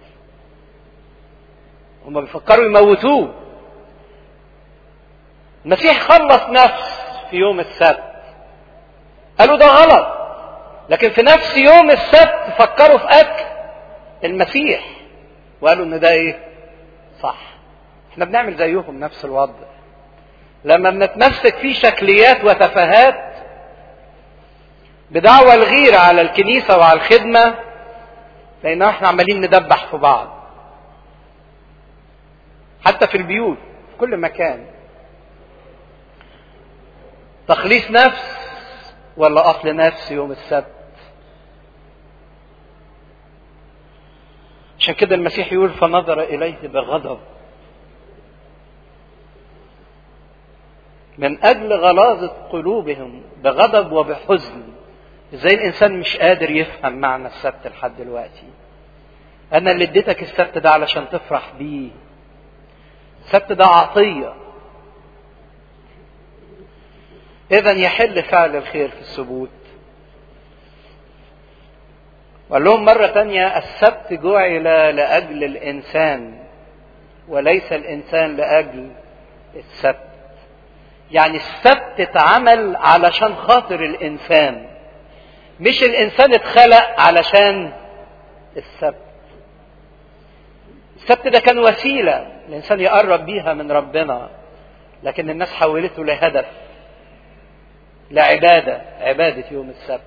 هم بيفكروا يموتوه. المسيح خلص نفس في يوم السبت، قالوا ده غلط، لكن في نفس يوم السبت فكروا في قتل المسيح وقالوا ان ده ايه؟ صح. احنا بنعمل زيهم نفس الوضع. لما بنتمسك في شكليات وتفاهات بدعوى الغيرة على الكنيسة وعلى الخدمة، لان احنا عمالين ندبح في بعض، حتى في البيوت في كل مكان. تخليص نفس ولا قتل نفس يوم السبت؟ عشان كده المسيح يقول: فنظر إليه بغضب من أجل غلاظة قلوبهم، بغضب وبحزن. ازاي الإنسان مش قادر يفهم معنى السبت لحد دلوقتي؟ أنا اللي اديتك السبت ده علشان تفرح بيه. السبت ده عطية. إذا يحل فعل الخير في السبوت. وقال لهم مرة تانية: السبت جعل لأجل الإنسان وليس الإنسان لأجل السبت. يعني السبت اتعمل علشان خاطر الإنسان، مش الإنسان اتخلق علشان السبت. السبت ده كان وسيلة الإنسان يقرب بيها من ربنا، لكن الناس حولته لهدف، لعبادة، عبادة يوم السبت.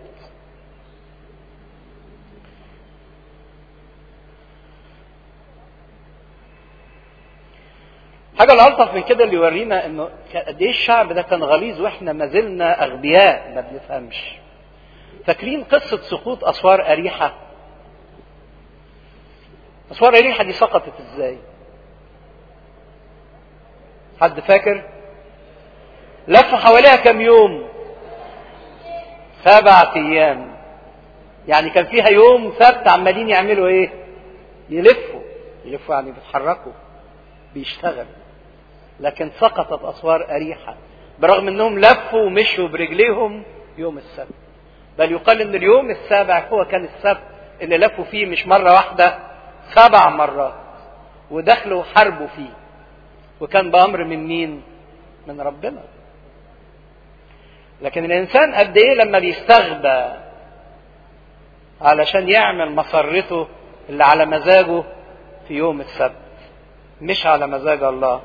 حاجة الألطف من كده اللي يورينا انه قد ايه الشعب ده كان غليظ واحنا ما زلنا اغبياء ما بنفهمش. فاكرين قصة سقوط اسوار اريحة؟ اسوار اريحة دي سقطت ازاي؟ حد فاكر؟ لفوا حواليها كم يوم؟ سبعة ايام. يعني كان فيها يوم سبت عمالين يعملوا ايه؟ يلفوا. يلفوا يعني بيتحركوا، بيشتغل. لكن سقطت اسوار اريحة برغم انهم لفوا ومشوا برجليهم يوم السبت. بل يقال ان اليوم السابع هو كان السبت اللي لفوا فيه مش مرة واحدة، سبع مرات، ودخلوا حربوا فيه. وكان بأمر من مين؟ من ربنا. لكن الانسان قد ايه لما بيستغبى علشان يعمل مسرته اللي على مزاجه في يوم السبت، مش على مزاج الله.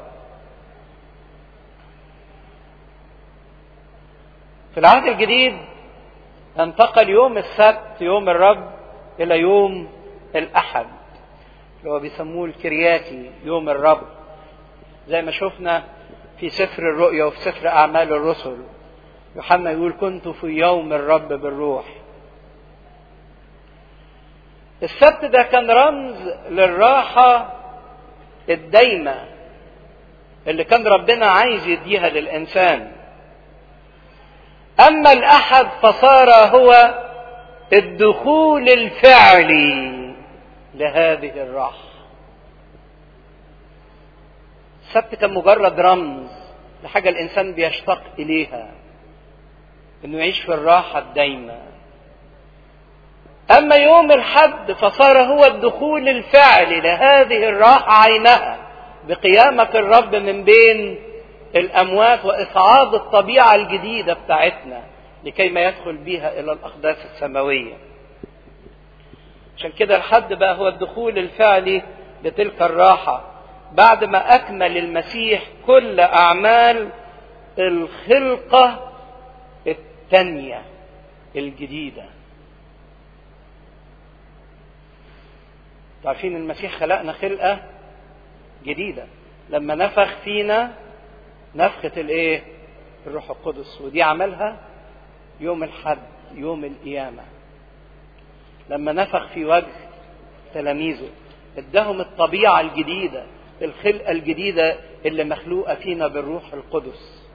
في العهد الجديد انتقل يوم السبت، يوم الرب، الى يوم الاحد اللي هو بيسموه الكرياتي، يوم الرب، زي ما شفنا في سفر الرؤيا وفي سفر اعمال الرسل. يوحنا يقول: كنت في يوم الرب بالروح. السبت ده كان رمز للراحة الدايمة اللي كان ربنا عايز يديها للإنسان. أما الأحد فصار هو الدخول الفعلي لهذه الراحة. السبت كان مجرد رمز لحاجة الإنسان بيشتاق إليها، إنه يعيش في الراحة الدايمة. أما يوم الحد فصار هو الدخول الفعلي لهذه الراحة عينها، بقيامة الرب من بين الأموات وإصعاد الطبيعة الجديدة بتاعتنا لكي ما يدخل بيها إلى الأقداس السماوية. عشان كده الحد بقى هو الدخول الفعلي لتلك الراحة بعد ما أكمل المسيح كل أعمال الخلقة التانية الجديدة. عارفين المسيح خلقنا خلقة جديدة لما نفخ فينا نفخة الايه؟ الروح القدس، ودي عملها يوم الحد يوم القيامة لما نفخ في وجه تلاميذه، ادهم الطبيعة الجديدة، الخلقة الجديدة اللي مخلوقة فينا بالروح القدس.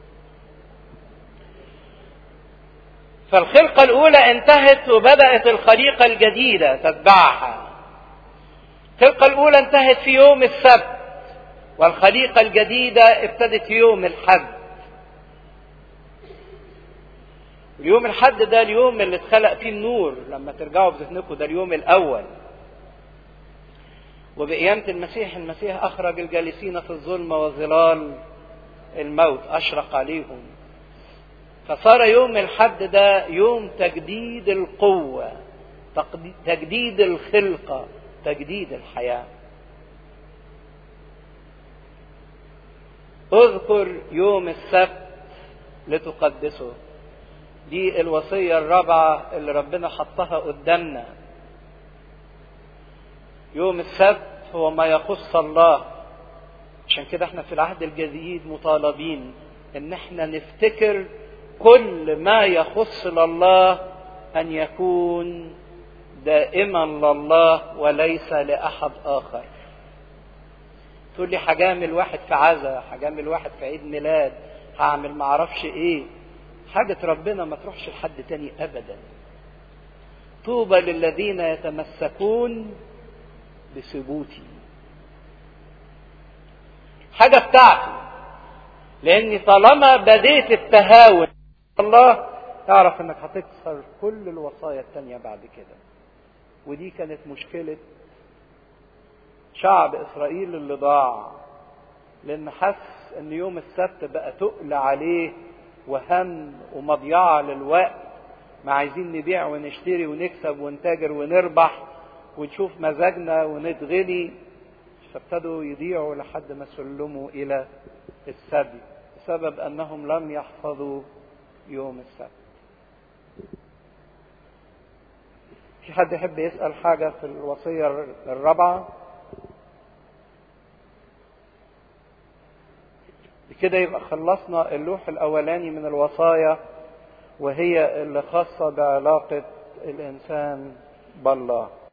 فالخلقة الأولى انتهت وبدأت الخليقة الجديدة تتبعها. الخلقة الأولى انتهت في يوم السبت، والخليقة الجديدة ابتدت في يوم الحد. اليوم الحد ده اليوم اللي اتخلق فيه النور، لما ترجعوا بذهنكم ده اليوم الأول. وبقيامة المسيح، المسيح أخرج الجالسين في الظلمة وظلال الموت، أشرق عليهم. فصار يوم الحد ده يوم تجديد القوة، تجديد الخلقة، تجديد الحياة. اذكر يوم السبت لتقدسه. دي الوصية الرابعة اللي ربنا حطها قدامنا. يوم السبت هو ما يخص الله. عشان كده احنا في العهد الجديد مطالبين ان احنا نفتكر كل ما يخص لله ان يكون دائما لله وليس لأحد آخر. تقول لي هجامل واحد في عزا، هجامل واحد في عيد ميلاد، هعمل معرفش ايه. حاجة ربنا ما تروحش لحد تاني ابدا. طوبى للذين يتمسكون بثبوتي. حاجة بتاعتي، لاني طالما بديت التهاون الله تعرف انك هتكسر كل الوصايا التانية بعد كده. ودي كانت مشكلة شعب اسرائيل اللي ضاع، لان حس ان يوم السبت بقى تقل عليه وهم ومضيعة للوقت، ما عايزين نبيع ونشتري ونكسب ونتاجر ونربح ونشوف مزاجنا ونتغني. فابتدوا يضيعوا لحد ما سلموا الى السبي بسبب انهم لم يحفظوا يوم السبت. في حد يحب يسأل حاجة في الوصية الرابعة؟ بكده يبقى خلصنا اللوح الأولاني من الوصايا، وهي اللي خاصة بعلاقة الإنسان بالله.